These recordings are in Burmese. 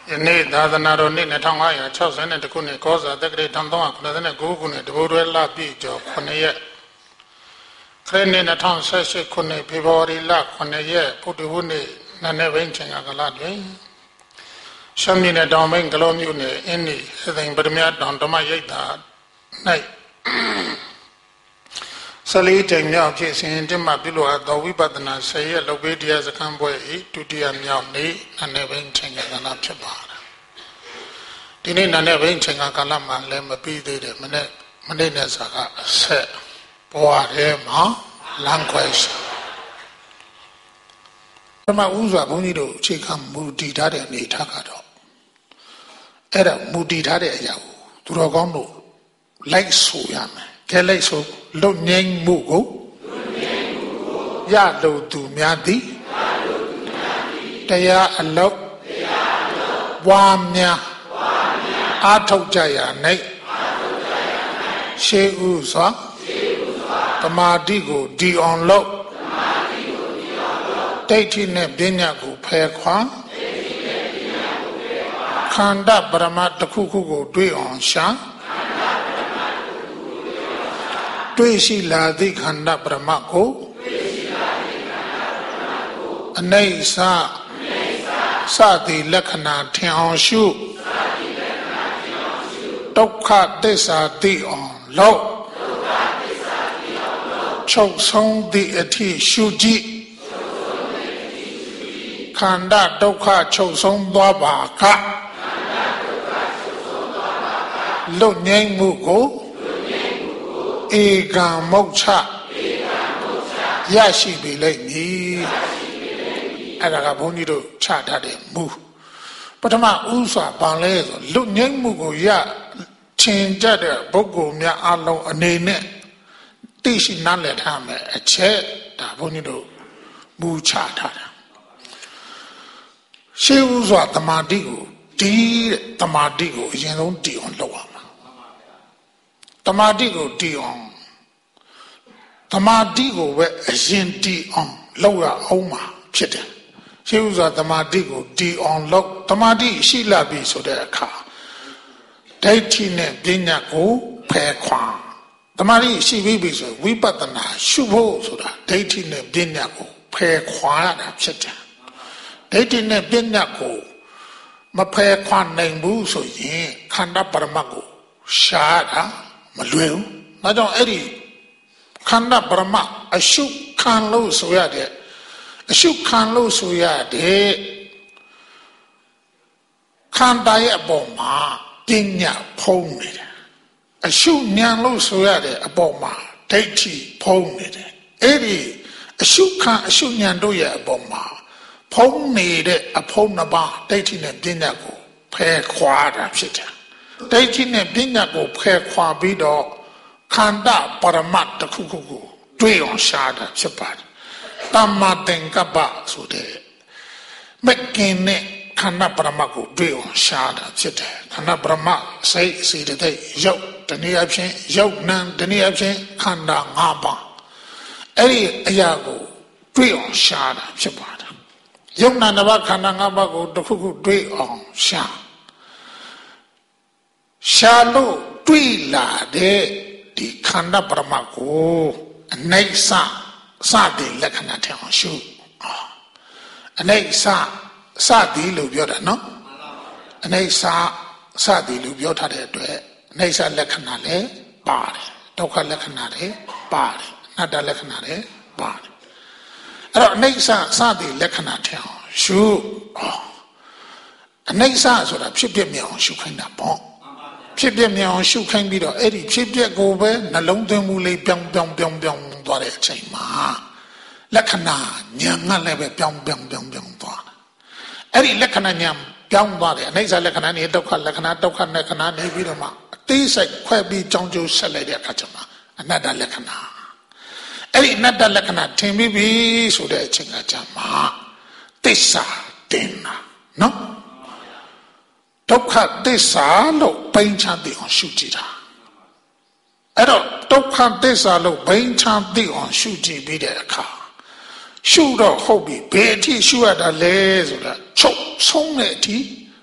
ယနေ့သာသနာတော်နှစ်2562ခုနှစ်ကောဇာတက္ကရာ1399ခုနှစ်တဘိုးတွဲလပြည့်ကျော်9ရက်ခရစ်နှစ်2018ခုနှစ်ဖေဖော်ဝါရီလ9ရက်ပုဒ်တဟုနေ့နန်းနယ်ဘိန်းချိန်ကလာတွင်ရှမ်းပြည်နယ်တောင်ပိုင်းကလောမြို့နယ်အင်းနီအသိမ်ပထမတောင်ဓမ္မရိပ်သာ၌ဆလီတိမ်မြောက်ဖြစ်စဉ်တမပြုလို့သောဝိပဿနာ10ရက်လုပ်ပေးတရားစခန်းပွဲ၏ဒုတိယမြောက်နေ့နန်းနယ်ဘိန်းချိန်ကလာဖြစ်ပါတယ်ဒီနေ့နန်းနယ်ဘိန်းချိန်ကလာမှလည်းမပြီးသေးတယ်မနေ့နဲ့စာကအဆက်ပွားတယ်မှာလမ်းခွဲပထမဦးစွာဘုန်းကြီးတို့အခြေခံမူတည်ထားတဲ့အနေထားကတော့အဲ့ဒါမူတည်ထားတဲ့အရာကိုသူတော်ကောင်းတို့လိုက်ဆိုရမယ်ကဲလိုက်ဆိုလွတ်ငြိမ်းမှုကိုရလို့သူများသည်တရားအလုပ်ပွားများအားထုတ်ကြရ၌ရှေးဥစွာတမာတိကိုဒီအောင်လို့ဒိဋ္ဌိနဲ့ပညာကိုဖယ်ခွာခန္ဓာပရမတ်တစ်ခုခုကိုတွေ့အောင်ရှာတွေ့ရှိလာသည့်ခန္ဓာပရမတ်ကိုအနိစ္စစသည်လက္ခဏာထင်အောင်ရှုဒုက္ခသစ္စာသိအောင်လို့ချုပ်ဆုံးသည့်အထိရှုကြည့်ခန္ဓာဒုက္ခချုပ်ဆုံးသွားပါကလွတ်ငြိမ်းမှုကိုဧကံမုတ်ချရရှိပြီလိမ့်မည်အဲ့ဒါကဘုန်းကြီးတို့ချထားတဲ့မူပထမဥစွာဘာလဲဆိုလွတ်ငြိမ်းမှုကိုရချင်ကြတဲ့ပုဂ္ဂိုလ်များအလုံးအနေနဲ့သိရှိနားလည်ထားမယ်အချက်ဒါဘုန်းကြီးတို့မူချထားတာရှေးဥစွာတမာတိကိုဒီတမာတိကိုအရင်ဆုံးတည်အောင်လုပ်ရမှာတမာတိကိုတည်အောင်တမာတိကိုပဲအရင်တည်အောင်လုပ်ရအောင်မှာဖြစ်တယ်ရှေးဥစွာတမာတိကိုတည်အောင်လုပ်တမာတိရှိလာပြီဆိုတဲ့အခါဒိဋ္ဌိနဲ့ပညာကိုဖယ်ခွာတမာတိရှိပြီဆိုဝိပဿနာရှုဖို့ဆိုတာဒိဋ္ဌိနဲ့ပညာကိုဖယ်ခွာရတာဖြစ်တယ်ဒိဋ္ဌိနဲ့ပညာကိုမဖယ်ခွာနိုင်ဘူးဆိုရင်ခန္ဓာပရမတ်ကိုရှားတာမလွယ်ဘူး။ဒါကြောင့်အဲ့ဒီခန္ဓာပရမတ်အရှုခံလို့ဆိုရတဲ့အရှုခံလို့ဆိုရတဲ့ခန္ဓာရဲ့အပေါ်မှာပညာဖုံးနေတယ်။အရှုဉာဏ်လို့ဆိုရတဲ့အပေါ်မှာဒိဋ္ဌိဖုံးနေတယ်။အဲ့ဒီအရှုခံအရှုဉာဏ်တို့ရဲ့အပေါ်မှာဖုံးနေတဲ့အဖုံးနှစ်ပါးဒိဋ္ဌိနဲ့ပညာကိုဖယ်ခွာတာဖြစ်တယ်ဒိဋ္ဌိနဲ့ပညာကိုဖယ်ခွာပြီးတော့ခန္ဓာပရမတ်တစ်ခုခုကိုတွေ့အောင်ရှားတာဖြစ်ပါတယ်တမ္မာသင်္ကပ္ပဆိုတဲ့မကင်းနဲ့ခန္ဓာပရမတ်ကိုတွေ့အောင်ရှားတာဖြစ်တယ်ခန္ဓာပရမတ်စိတ်စေတသိက်ရုပ်တနည်းအားဖြင့်ရုပ်နာမ်တနည်းအားဖြင့်ခန္ဓာ၅ပါးအဲ့ဒီအရာကိုတွေ့အောင်ရှားတာဖြစ်ပါတယ်ယုံနာနဘခန္ဓာ၅ပါးကိုတစ်ခုခုတွေ့အောင်ရှာလို့တွေ့လာတဲ့ဒီခန္ဓာပရမတ်ကိုအနိစ္စစတဲ့လက္ခဏာထင်အောင်ရှုအနိစ္စစသည်လို့ပြောတာနော်အနိစ္စစသည်လို့ပြောထားတဲ့အတွက်အနိစ္စလက္ခဏာလည်းပါတယ်ဒုက္ခလက္ခဏာလည်းပါတယ်အနတ္တလက္ခဏာလည်းပါတယ်အဲ့တော့အနိစ္စစသည်လက္ခဏာထင်အောင်ရှုအနိစ္စဆိုတာဖြစ်ပြမြင်အောင်ရှုခိုင်းတာပေါ့ဖြစ်ပြမြင်အောင်ရှုခိုင်းပြီးတော့အဲ့ဒီဖြစ်ပြကိုပဲနှလုံးသွင်းမှုလေးပြောင်းသွားတဲ့အချိန်မှာလက္ခဏာဉာဏ်ကလည်းပဲပြောင်းသွားတာအဲ့ဒီလက္ခဏာဉာဏ်ပြောင်းသွားတယ်အနိစ္စလက္ခဏာနဲ့ဒုက္ခလက္ခဏာဒုက္ခလက္ခဏာနေပြီးတော့မှအသေးစိတ်ခွဲပြီးကြောင်းကျိုးဆက်လိုက်တဲ့အခါကျမှအနတ္တလက္ခဏာအဲ့ဒီအနတ္တလက္ခဏာထင်ပြီးပြီဆိုတဲ့အချိန်ကကျမှသစ္စာတင်တာနော်ဒုက္ခသစ္စာလို့ပိန်းချသိအောင်ရှုကြည့်တာအဲ့တော့ဒုက္ခသစ္စာလို့ပိန်းချသိအောင်ရှုကြည့်ပြီးတဲ့အခါရှုတော့ဟုတ်ပြီဘယ်အထိရှုရတာလဲဆိုတာချုပ်ဆုံးတဲ့အထိ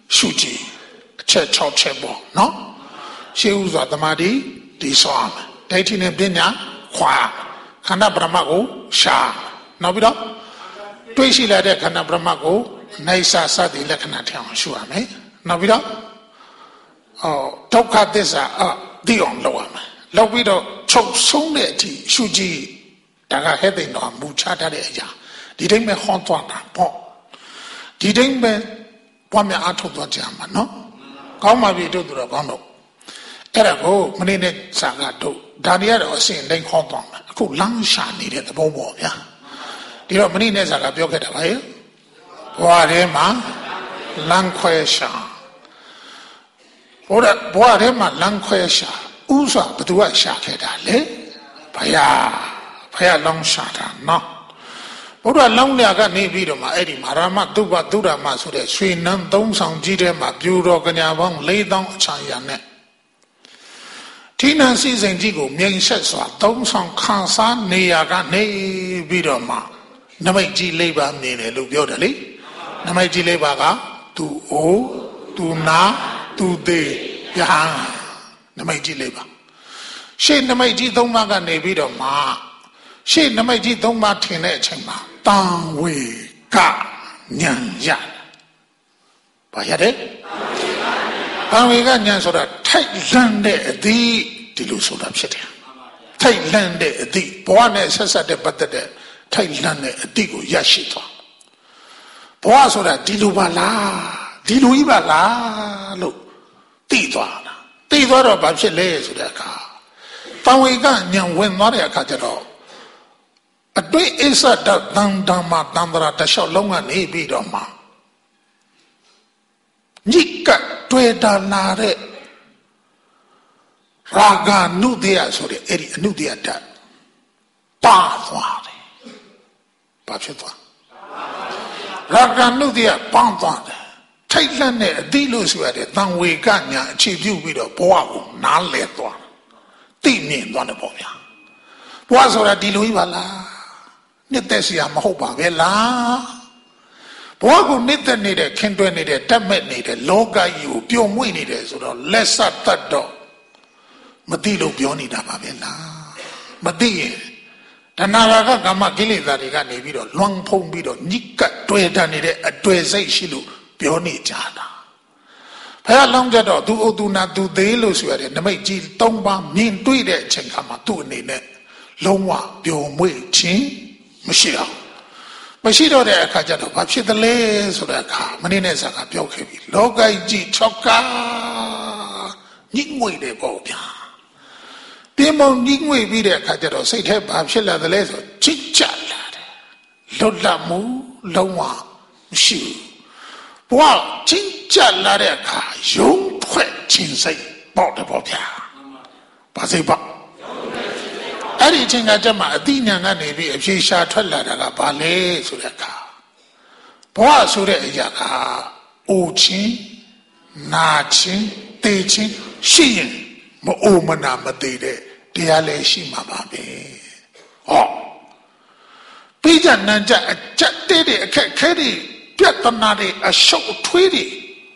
ရှုကြည့်အချက်6ချက်ပေါ့နော်ရှေးဥစွာသမာဓိဒီဆောရမယ်ဒိဋ္ဌိနဲ့ပညာခွာခန္ဓာပရမတ်ကိုရှာနောက်ပြီးတော့တွေးရှိလာတဲ့ခန္ဓာပရမတ်ကိုနေစာစသည်လက္ခဏာထင်အောင်ရှုရမယ်နောက်ပြီးတော့ဒုက္ခသစ္စာသိအောင်လုပ်ရမယ်လုပ်ပြီးတော့ချုပ်ဆုံးတဲ့အထိရှုကြည့်ဒါကဟဲ့တဲ့တော့မူချတတ်တဲ့အရာဒီတိုင်းပဲဟောသွားတာပေါ့ဒီတိုင်းပဲပွားများအားထုတ်သွားကြမှာနော်ကောင်းပါပြီတို့တော့ကောင်းတော့အဲ့ဒါကိုမနေ့နဲ့စာကတို့ဒါတွေကတော့အစဉ်တိုင်းဟောသွားမှာအခုလမ်းရှာနေတဲ့သဘောပေါ့ဗျာဒီတော့မနေ့နဲ့စာကပြောခဲ့တာပါရဲ့ဘဝထဲမှာလမ်းခွဲရှာဘဝထဲမှာလမ်းခွဲရှာဥစွာဘသူကရှာခဲ့တာလေဘုရားလောင်းရှာတာနော်ဘုရားလောင်းလျာကနေပြီးတော့မှအဲ့ဒီမာရမသုဘသုရမဆိုတဲ့ရွှေနန်းသုံးဆောင်ကြီးထဲမှာပြူတော်ကညာပေါင်း4000အချာရနဲ့ထိနန်းစည်းစိမ်ကြီးကိုမြိန်ဆက်စွာသုံးဆောင်ခံစားနေရကနေပြီးတော့မှနမိတ်ကြီး၄ပါးမြင်တယ်လို့ပြောတယ်လေနမိတ်ကြီး၄ပါးကသူအိုသူနာသူသေးယဟန်နမိတ်ကြီး၄ပါးရှေ့နမိတ်ကြီး၃ပါးကနေပြီးတော့မှရှေ့နမိတ်ကြီး၃ပါးထင်တဲ့အချိန်မှာတံဝေကဉာဏ်ရတယ်။ဘာရတယ်။တံဝေကဉာဏ်ဆိုတာထိုက်လန့်တဲ့အသည့်ဒီလိုဆိုတာဖြစ်တယ်။ထိုက်လန့်တဲ့အသည့်ဘဝနဲ့ဆက်ဆက်တဲ့ပတ်သက်တဲ့ထိုက်လန့်တဲ့အသည့်ကိုရရှိသွား။ဘဝဆိုတာဒီလိုပါလားဒီလိုကြီးပါလားလို့သိသွားတာ။သိသွားတော့ဘာဖြစ်လဲဆိုတဲ့အခါတံဝေကဉာဏ်ဝင်သွားတဲ့အခါကျတော့အတွေ့အစ္ဆဒတန်ဓမ္မတန္တရာတလျှောက်လုံးကနေပြီးတော့မှညစ်ကတွေ့တာနာတဲ့ရာဂနုတ္တယဆိုတဲ့အဲ့ဒီအနုတ္တယဓာတ်ပါသွားတယ်။ဘာဖြစ်သွားရာဂနုတ္တယပန်းသွားတယ်ထိုက်လန့်တဲ့အတိလို့ဆိုရတဲ့တံဝေကညာအခြေပြုပြီးတော့ဘဝကိုနားလည်သွားသိမြင်သွားတယ်ပေါ့ဗျာဘဝဆိုတာဒီလိုကြီးပါလားနှစ်သက်စရာမဟုတ်ပါပဲလားဘဝကိုနှစ်သက်နေတဲ့ခင်တွဲနေတဲ့တတ်မဲ့နေတဲ့လောကကြီးကိုပျော်မွေ့နေတယ်ဆိုတော့လက်ဆက်တတ်တော့မသိလို့ပြောနေတာပါပဲလားမသိရင်တဏှာရာဂကာမကိလေသာတွေကနေပြီးတော့လွန်ဖုံးပြီးတော့ညစ်ကပ်တွေ့တတ်နေတဲ့အတွေ့စိတ်ရှိလို့ပြောနေကြတာဘုရားလောင်းကြတော့သူအိုသူနာသူသေးလို့ဆိုရတဲ့နမိတ်ကြီး၃ပါးမြင်တွေ့တဲ့အချိန်ခါမှာသူ့အနေနဲ့လုံးဝပျော်မွေ့ခြင်းမရှိတော့မရှိတော့တဲ့အခါကျတော့ဘာဖြစ်သလဲဆိုတဲ့အခါမင်းနဲ့ဇာကပြောခဲ့ပြီလောကကြီး၆ကားညှိငွေတယ်ပေါ့ဗျာပြင်းပေါင်းညှိငွေပြီးတဲ့အခါကျတော့စိတ်ထဲဘာဖြစ်လာသလဲဆိုချစ်ကြလာတယ်လွတ်လပ်မှုလုံးဝမရှိဘူးဘဝချင်းကြလာတဲ့အခါယုံဖွဲ့ခြင်းစိတ်ပေါ့တယ်ပေါ့ဗျာဘာစိတ်ပေါ့အဲ့ဒီအချိန်ကတည်းကအတိညာကနေပြီးအဖြေရှာထွက်လာတာကဘာလဲဆိုတဲ့အခါဘဝဆိုတဲ့အရာကအိုခြင်းနာခြင်းတေခြင်းရှိရင်မအိုမနာမသေးတဲ့တရားလည်းရှိမှာပါပဲဟောပြီးကြနံကြအကြက်တဲ့အခက်ခဲတွေပြဿနာတွေအရှုပ်အထွေးတွေ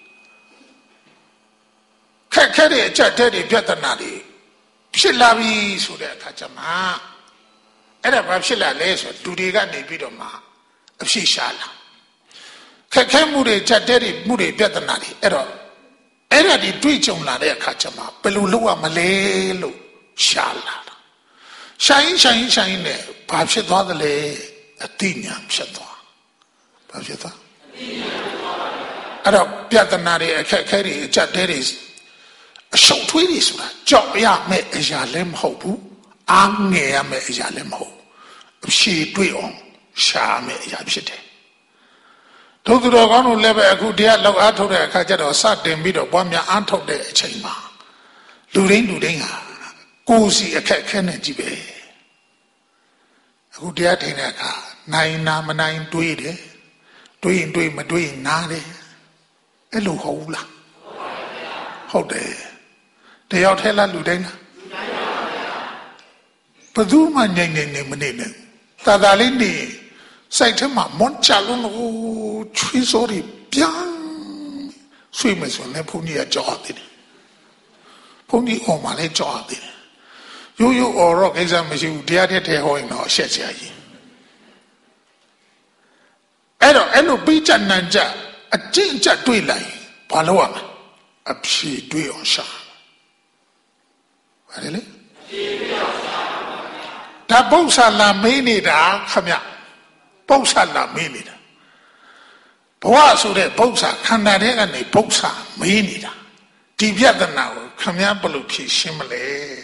ခက်ခဲတဲ့အကြက်တဲ့ပြဿနာတွေဖြစ်လာပြီဆိုတဲ့အခါကျမှအဲ့ဒါဘာဖြစ်လာလဲဆိုလူတွေကနေပြီးတော့မှအဖြစ်ရှာလာခက်ခဲမှုတွေချက်တဲတွေမှုတွေပြဿနာတွေအဲ့တော့အဲ့ဒါဒီတွေးကြုံလာတဲ့အခါကျမှဘယ်လိုလုပ်ရမလဲလို့ရှာလာတာရှာရင်နဲ့ဘာဖြစ်သွားသလဲအတိညာဖြစ်သွားဘာဖြစ်သွားအဲ့တော့ပြဿနာတွေအခက်ခဲတွေအချက်တဲတွေအရှုပ်ထွေးတွေဆိုတာကြောက်ရမယ့်အရာလည်းမဟုတ်ဘူးအားငယ်ရမယ့်အရာလည်းမဟုတ်ဘူးရှည်တွေ့အောင်ရှာမယ့်အရာဖြစ်တယ်ဒုက္ခတော်ကောင်းတို့လည်းပဲအခုတရားလောက်အားထုတ်တဲ့အခါကျတော့စတင်ပြီးတော့ပွားများအားထုတ်တဲ့အချိန်မှာလူတိုင်းဟာကိုယ်စီအခက်ခဲနဲ့ကြည့်ပဲအခုတရားထိုင်တဲ့အခါနိုင်နာမနိုင်တွေးတယ်တွေးရင်တွေးမတွေးရင်နားတယ်အဲ့လိုဟုတ်ဘူးလားဟုတ်တယ်တယောက်ထဲလားလူတိုင်းလားဘယ်သူမှငြိမ်နေမနေနဲ့သာလေးနေစိုက်ထဲမှာမွန်ချလုံးကိုချွေးစိုးတွေပြန်ဆွေးမယ်ဆိုရင်လည်းဘုန်းကြီးကကြောက်သေးတယ်ဘုန်းကြီးအော်မှလည်းကြောက်သေးတယ်ရိုးရိုးအော်တော့ကိစ္စမရှိဘူးတရားထဲဟောရင်တော့အရှက်စရာကြီးအဲ့လိုပြီးကြနံကြအကျင့်ကြတွေ့လိုက်ဘာလို့ရမလဲအဖြေတွေ့အောင်ရှာဘာလဲဒါပု္ပ္ပာလာမေးနေတာခမပု္ပ္ပာလာမေးနေတာဘဝဆိုတဲ့ပု္ပ္ပာခန္ဓာထဲကနေပု္ပ္ပာမေးနေတာဒီပြဿနာကိုခမဘယ်လိုဖြေရှင်းမလဲ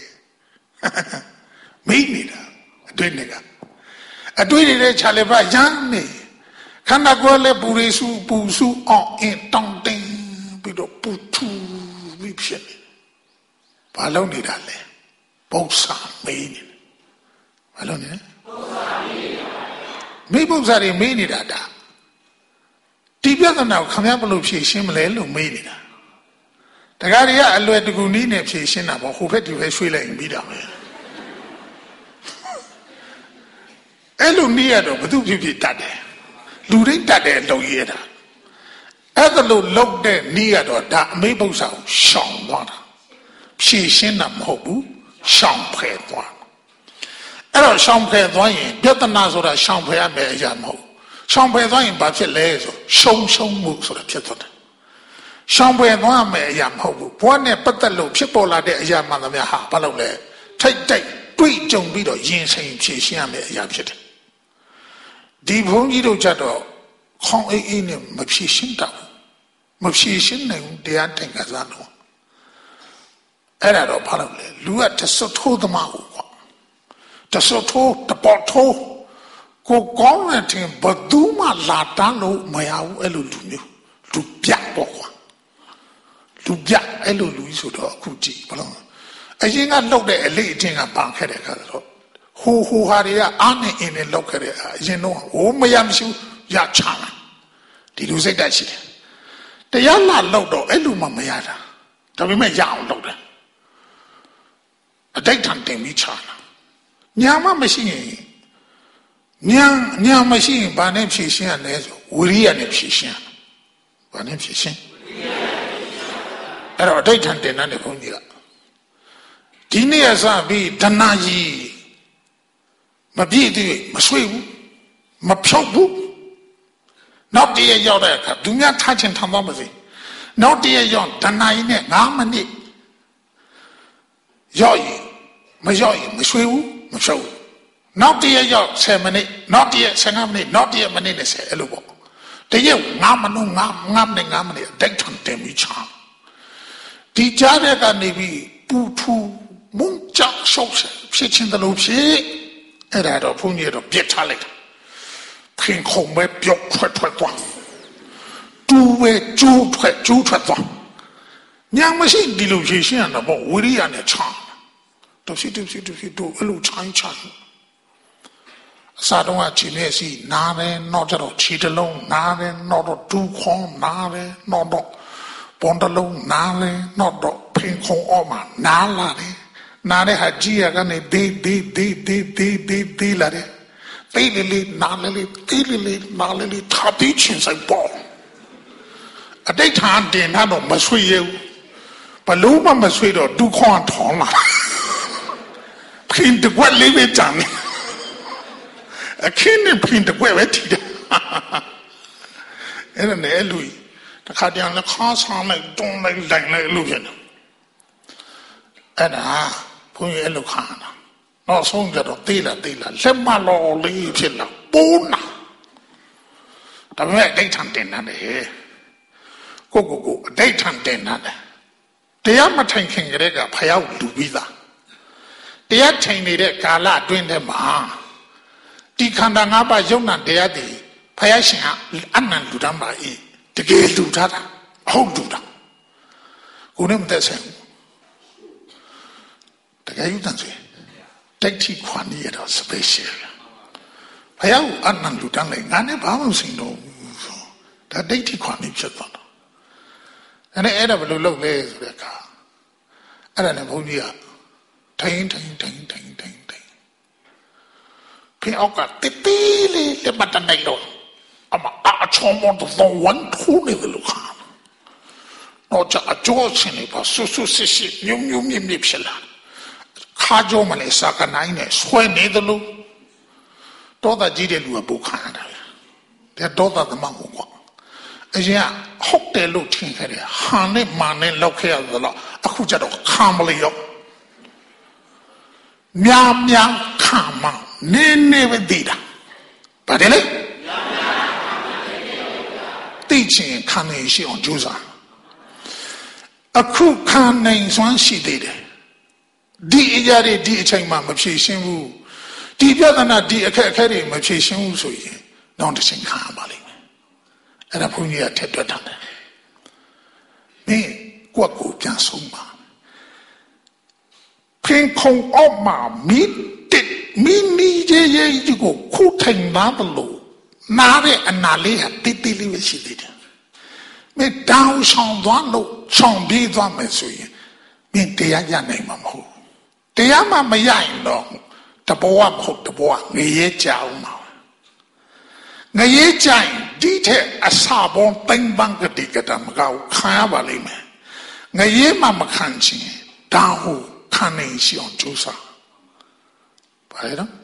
မေးနေတာအတွေ့နေတဲ့ခြာလေပါရမ်းနေခန္ဓာကိုယ်လည်းပူစုအောင်အင်းတောင်းတင်းပြီးတော့ပူထူပြီးဖြစ်နေဘာလို့နေတာလဲပု္ပ္ပာမေးနေဘာလို့နေလဲမေးပု္ပ္ပာတွေမေးနေတာဒါဒီပြဿနာကိုခမဘယ်လိုဖြေရှင်းမလဲလို့မေးနေတာတခါတည်းကအလွယ်တကူနည်းနဲ့ဖြေရှင်းတာပေါ့ဟိုဘက်ဒီဘက်ရွှေ့လိုက်ပြီးတာပဲအဲ့လိုနည်းရတော့ဘသူဖြစ်တတ်တယ်လူတိုင်းတတ်တယ်လုံရတာအဲ့ဒါလို့လုံတဲ့နည်းရတော့ဒါအမေပု္ပ္ပာကိုရှောင်သွားတာဖြေရှင်းတာမဟုတ်ဘူးရှောင်ဖယ်သွားအဲ့တော့ရှောင်ဖယ်သွားရင်ပြဿနာဆိုတာရှောင်ဖယ်ရမယ်အရာမဟုတ်ရှောင်ဖယ်သွားရင်ဘာဖြစ်လဲဆိုရှုံမှုဆိုတာဖြစ်သွားတယ်ရှောင်ဖယ်သွားမယ်အရာမဟုတ်ဘူးဘဝနဲ့ပတ်သက်လို့ဖြစ်ပေါ်လာတဲ့အရာမှန်သမျှဟာဘာလို့လဲထိတ်တိတ်တွေ့ကြုံပြီးတော့ရင်ဆိုင်ဖြေရှင်းရမယ်အရာဖြစ်တယ်ဒီဘုန်းကြီးတို့ကြတော့ခေါင်းအေးနဲ့မဖြေရှင်းတော့မဖြေရှင်းနိုင်ဘူးတရားတိုင်ကစားတော့အဲ့ဒါတော့ဘာလို့လဲလူကတဆွထိုးသမားကိုကွာတဆွထိုးတပေါ်ထိုးကိုကောင်းတဲ့တင်ဘသူမှလာတန်းလို့မရဘူးအဲ့လိုလူမျိုးလူပြတ်ပေါ့ကွာလူပြတ်အဲ့လိုလူကြီးဆိုတော့အခုကြည့်ဘလို့အရင်ကလှုပ်တဲ့အလေးအထင်ကပန်ခဲ့တဲ့ခါတော့ဟိုဟာတွေကအားနဲ့အင်းနဲ့လောက်ခဲ့တဲ့အရင်တော့ဟိုမရမရှိရချလာဒီလူစိတ်တက်ရှိတယ်တရားလာလောက်တော့အဲ့လိုမှမရတာဒါပေမဲ့ရအောင်လောက်တယ်အတိတ်ထန်တင်ပြီးချလာညာမမရှိရင်ညာမရှိရင်ဘာနဲ့ဖြည့်ရှင်းရလဲဆိုဝိရိယနဲ့ဖြည့်ရှင်းဘာနဲ့ဖြည့်ရှင်းအဲ့တော့အတိတ်ထန်တင်တဲ့ဘုန်းကြီးကဒီနေ့အစပြီးဓနာကြီးမပြည့်သေးမဆွေးဘူးမဖြုတ်ဘူးနောက်တည့်ရောက်တဲ့အခါသူများထားချင်ထားပါမစေနောက်တည့်ရောက်ဓနာကြီးနဲ့9မိနစ်ရောက်ရင်မရောက်ရင်မဆွေးဘူးမဖြုတ်ဘူးနောက်တည့်ရောက်10မိနစ်နောက်တည့်15မိနစ်နောက်တည့်မိနစ်20အဲ့လိုပေါ့တည့်9မိနစ်9မိနစ်ဒိတ်ထန်တယ်မိချာဒီကြားတဲ့ကနေပြီးပူထူမုန်ချောက်ရှောက်ဖြစ်ချင်းတယ်လို့ဖြစ်အဲ့ဒါတော့ဘုန်းကြီးတော့ပြစ်ထားလိုက်တာခင်ခုံပဲပြုတ်ထွက်သွားတူပဲကျိုးထွက်သွားညာမရှိဒီလိုရှင်းရတာပေါ့ဝိရိယနဲ့ချာတော့စီတို့အဲ့လိုချိုင်းအစားတော့ခြေနဲ့စီနားတယ်နောက်တော့ခြေတလုံးနားတယ်နောက်တော့ဒူးခေါင်းနားတယ်နောက်တော့ပွန်တလုံးနားတယ်နောက်တော့ဖင်ခုံအောက်မှာနားလာတယ်နားတဲ့ဟာကြီးရကနေဒေးလာတယ်သေးလေးနားလေးနားလေးထပ်ပြီးချင်းဆိုင်ပေါ့အတိတ်ထန်တင်တော့မဆွေရဘူးဘလို့မှမဆွေတော့ဒူးခေါင်းထောင်းလာဖင်တကွက်လေးပဲကြံနေအခင်းနဲ့ဖင်တကွက်ပဲထီတယ်အဲ့ဒါနဲ့လူတခါတည်းလည်းခါဆောင်လိုက်တွန်းလိုက်လိုက်လို့ဖြစ်တယ်အဲ့ဒါဘုန်းကြီးအဲ့လိုခါတာနောက်ဆုံးကြတော့သေးလာလက်မလော်လေးဖြစ်လာပိုးနာဒါပေမဲ့အတိတ်ထန်တင်တယ်ကိုအတိတ်ထန်တင်တယ်တရားမထိုင်ခင်ကလေးကဖယောက်လူပြီးသားတရားထိုင်နေတဲ့ကာလအတွင်းထဲမှာဒီခန္ဓာ၅ပါးယုံနာတရားတွေဖယားရှင်ကအနန္တလူတမ်းပါ၏တကယ်လူထားတာဟုတ်လူတာကိုနဲ့မသက်ဆိုင်ဘူးတကယ်ယူတန်စေတိုက်တိခွန်ရတော့ special ဖယားကအနန္တလူတမ်းလိုက်ငါနဲ့ဘာမှမဆိုင်တော့ဘူးဆိုဒါဒိဋ္ဌိခွန်ဖြစ်သွားတော့အဲ့ဒါဘယ်လိုလုပ်လဲဆိုတဲ့အခါအဲ့ဒါနဲ့ဘုန်းကြီးကထိုင်ဖင်အောက်ကတေးလေးလက်မတနိုင်တော့အမအချောမောတော့ဝန်ထိုးနေတယ်လို့ခါတော့ကြအကျိုးရှင်နေပါဆူဆူစစ်စစ်မြုံမြုံမြင့်မြင့်ဖြစ်လာခါကြောမလဲစာကနိုင်နဲ့ဆွဲနေသလိုတော့တာကြီးတဲ့လူကပူခါတာတဲ့တော့တာသမန်ကိုကွာအရင်ကဟုတ်တယ်လို့ထင်ခဲ့တယ်ဟာနဲ့မာနဲ့လောက်ခဲ့ရသလားအခုကျတော့ခံမလို့ရောများခံမနေပဲတည်တာပါတယ်လေသိချင်ခံနေရှိအောင်ကြိုးစားအခုခံနိုင်စွမ်းရှိသေးတယ်ဒီအရာတွေဒီအချိန်မှမဖြေရှင်းဘူးဒီပြဿနာဒီအခက်အခဲတွေမဖြေရှင်းဘူးဆိုရင်နောက်တစ်ချိန်ခံရပါလိမ့်မယ်အဲ့ဒါဘုန်းကြီးကထက်တွက်ထားတယ်မင်းကိုယ့်ကိုပြန်ဆုံးပါဖင်ခုံအောက်မှာမိနီကြီးကိုခုထိုင်ပါဘလို့နားတဲ့အနာလေးဟာတိတိလေးပဲရှိသေးတယ်မင်းတောင်းဆောင်သွားလို့ဆောင်ပြေးသွားမယ်ဆိုရင်မင်းတရားရနိုင်မှာမဟုတ်တရားမှမရရင်တော့တဘောမဟုတ်တဘောငရဲကြအောင်မှာငရဲကြရင်ဒီထက်အစာပေါ်ပိန်ပန်းကတိကတမကောက်ခံရပါလိမ့်မယ်ငရဲမှမခံချင်ဒါဟုခံနေရှိအောင်ကြိုးစားပါလေနော်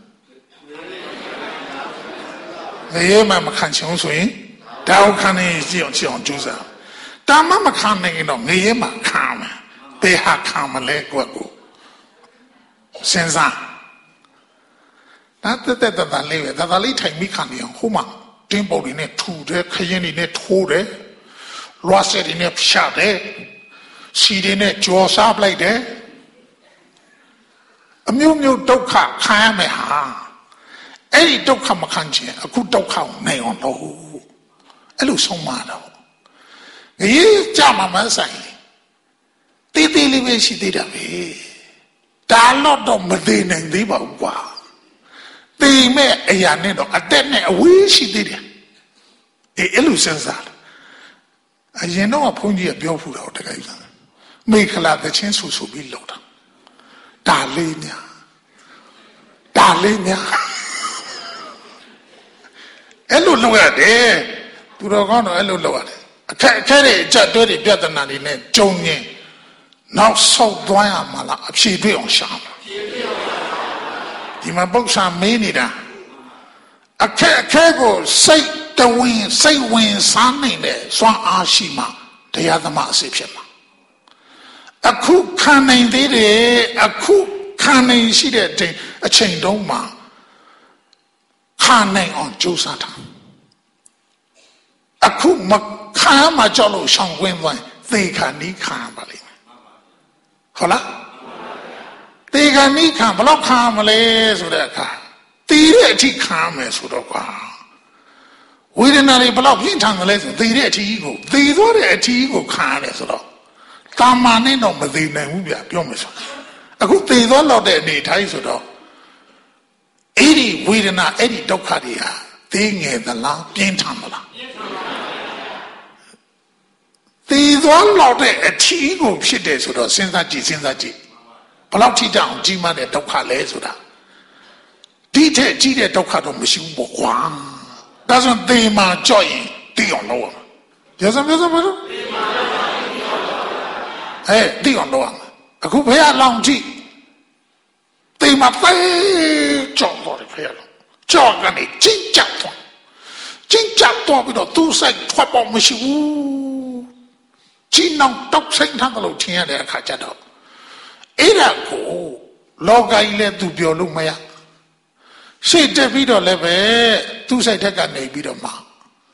ငရဲမှမခံချင်ဆိုရင်ဒါဟုခံနေရှိအောင်ကြိုးစားဒါမှမခံနိုင်ရင်တော့ငရဲမှခံမယ်ဘယ်ဟာခံမလဲကိုယ့်ကိုစဉ်းစားဒါတက်လေးပဲဒါလေးထိုင်မိခံနေအောင်ဟိုမှာတင်းပုတ်တွေနဲ့ထူတယ်ခရင်တွေနဲ့ထိုးတယ်လွှားစက်တွေနဲ့ဖြတ်တယ်စီတွေနဲ့ကြော်စားပလိုက်တယ်အမျိုးမျိုးဒုက္ခခံရမယ်ဟာအဲ့ဒီဒုက္ခမခံချင်အခုဒုက္ခကိုနိုင်အောင်လို့အဲ့လိုဆုံးမတော့ရေးကြမှာမဆိုင်တေးသေးလေးပဲရှိသေးတာပဲဒါတော့မသေးနိုင်သေးပါဘူးကွာတေးမဲ့အရာနဲ့တော့အတက်နဲ့အဝေးရှိသေးတယ်အဲ့လိုစဉ်းစားအရင်တော့ဘုန်းကြီးကပြောဖူးတာတကယ်ကြီးမိခလာသချင်းဆူပြီးလောက်တာဒါလေးများအဲ့လိုလုပ်ရတယ်သူတော်ကောင်းတော့အဲ့လိုလုပ်ရတယ်အခက်တွေအကြက်တွဲတွေပြဿနာတွေနဲ့ကြုံရင်နောက်ဆောက်သွားရမှာလားအဖြေတွေ့အောင်ရှာမှာဒီမှာပု္ပ္ပာမေးနေတာအခက်ကိုစိတ်ဝင်စားနိုင်တဲ့စွမ်းအားရှိမှတရားသမားအစစ်ဖြစ်မှာအခုခံနိုင်သေးတယ်အခုခံနိုင်ရှိတဲ့အချိန်တုန်းမှာခံနိုင်အောင်ကြိုးစားတာအခုမခံမှကြောက်လို့ရှောင်ကွင်းသွားသေခါနီးခံပါလိမ့်မယ်ဟုတ်လားသေခါနီးခံဘယ်လောက်ခံမလဲဆိုတဲ့အခါတည်တဲ့အထိခံမယ်ဆိုတော့ကွာဝေဒနာတွေဘယ်လောက်ပြင်းထန်တယ်လဲဆိုတည်တဲ့အထိကိုတည်သွားတဲ့အထိကိုခံရတယ်ဆိုတော့တာမာနဲ့တော့မသိနိုင်ဘူးဗျပြောမယ်ဆိုအခုတည်သွားတော့တဲ့အနေတိုင်းဆိုတော့အဲ့ဒီဝေဒနာအဲ့ဒီဒုက္ခတွေဟာသိငယ်သလားပြင်းထန်သလားတည်သွားတော့တဲ့အထီးကိုဖြစ်တယ်ဆိုတော့စဉ်းစားကြည့်ဘယ်လောက်ထိတောင်ကြီးမားတဲ့ဒုက္ခလဲဆိုတာဒီထက်ကြီးတဲ့ဒုက္ခတော့မရှိဘူးပေါ့ကွာဒါဆိုသေမှာကြောက်ရင်သိအောင်လုပ်ရမှာပြောစမ်းသိအောင်လုပ်ရမှာအခုဘုရားလောင်ကြည့်သေမှာပဲကြောက်တော့တယ်ဘုရားလောင်ကြောက်ကနေကျဉ်ကြောက်တော့ပြီးတော့သူ့စိတ်ထွက်ပေါ်မရှိဘူးချင်းအောင်တောက်ဆိုင်ထားတယ်လို့ထင်ရတဲ့အခါကျတော့အဲ့ဒါကိုလောကကြီးလည်းသူပြောလို့မရရှေ့တက်ပြီးတော့လည်းပဲသူ့စိတ်ထက်ကနေပြီးတော့မှ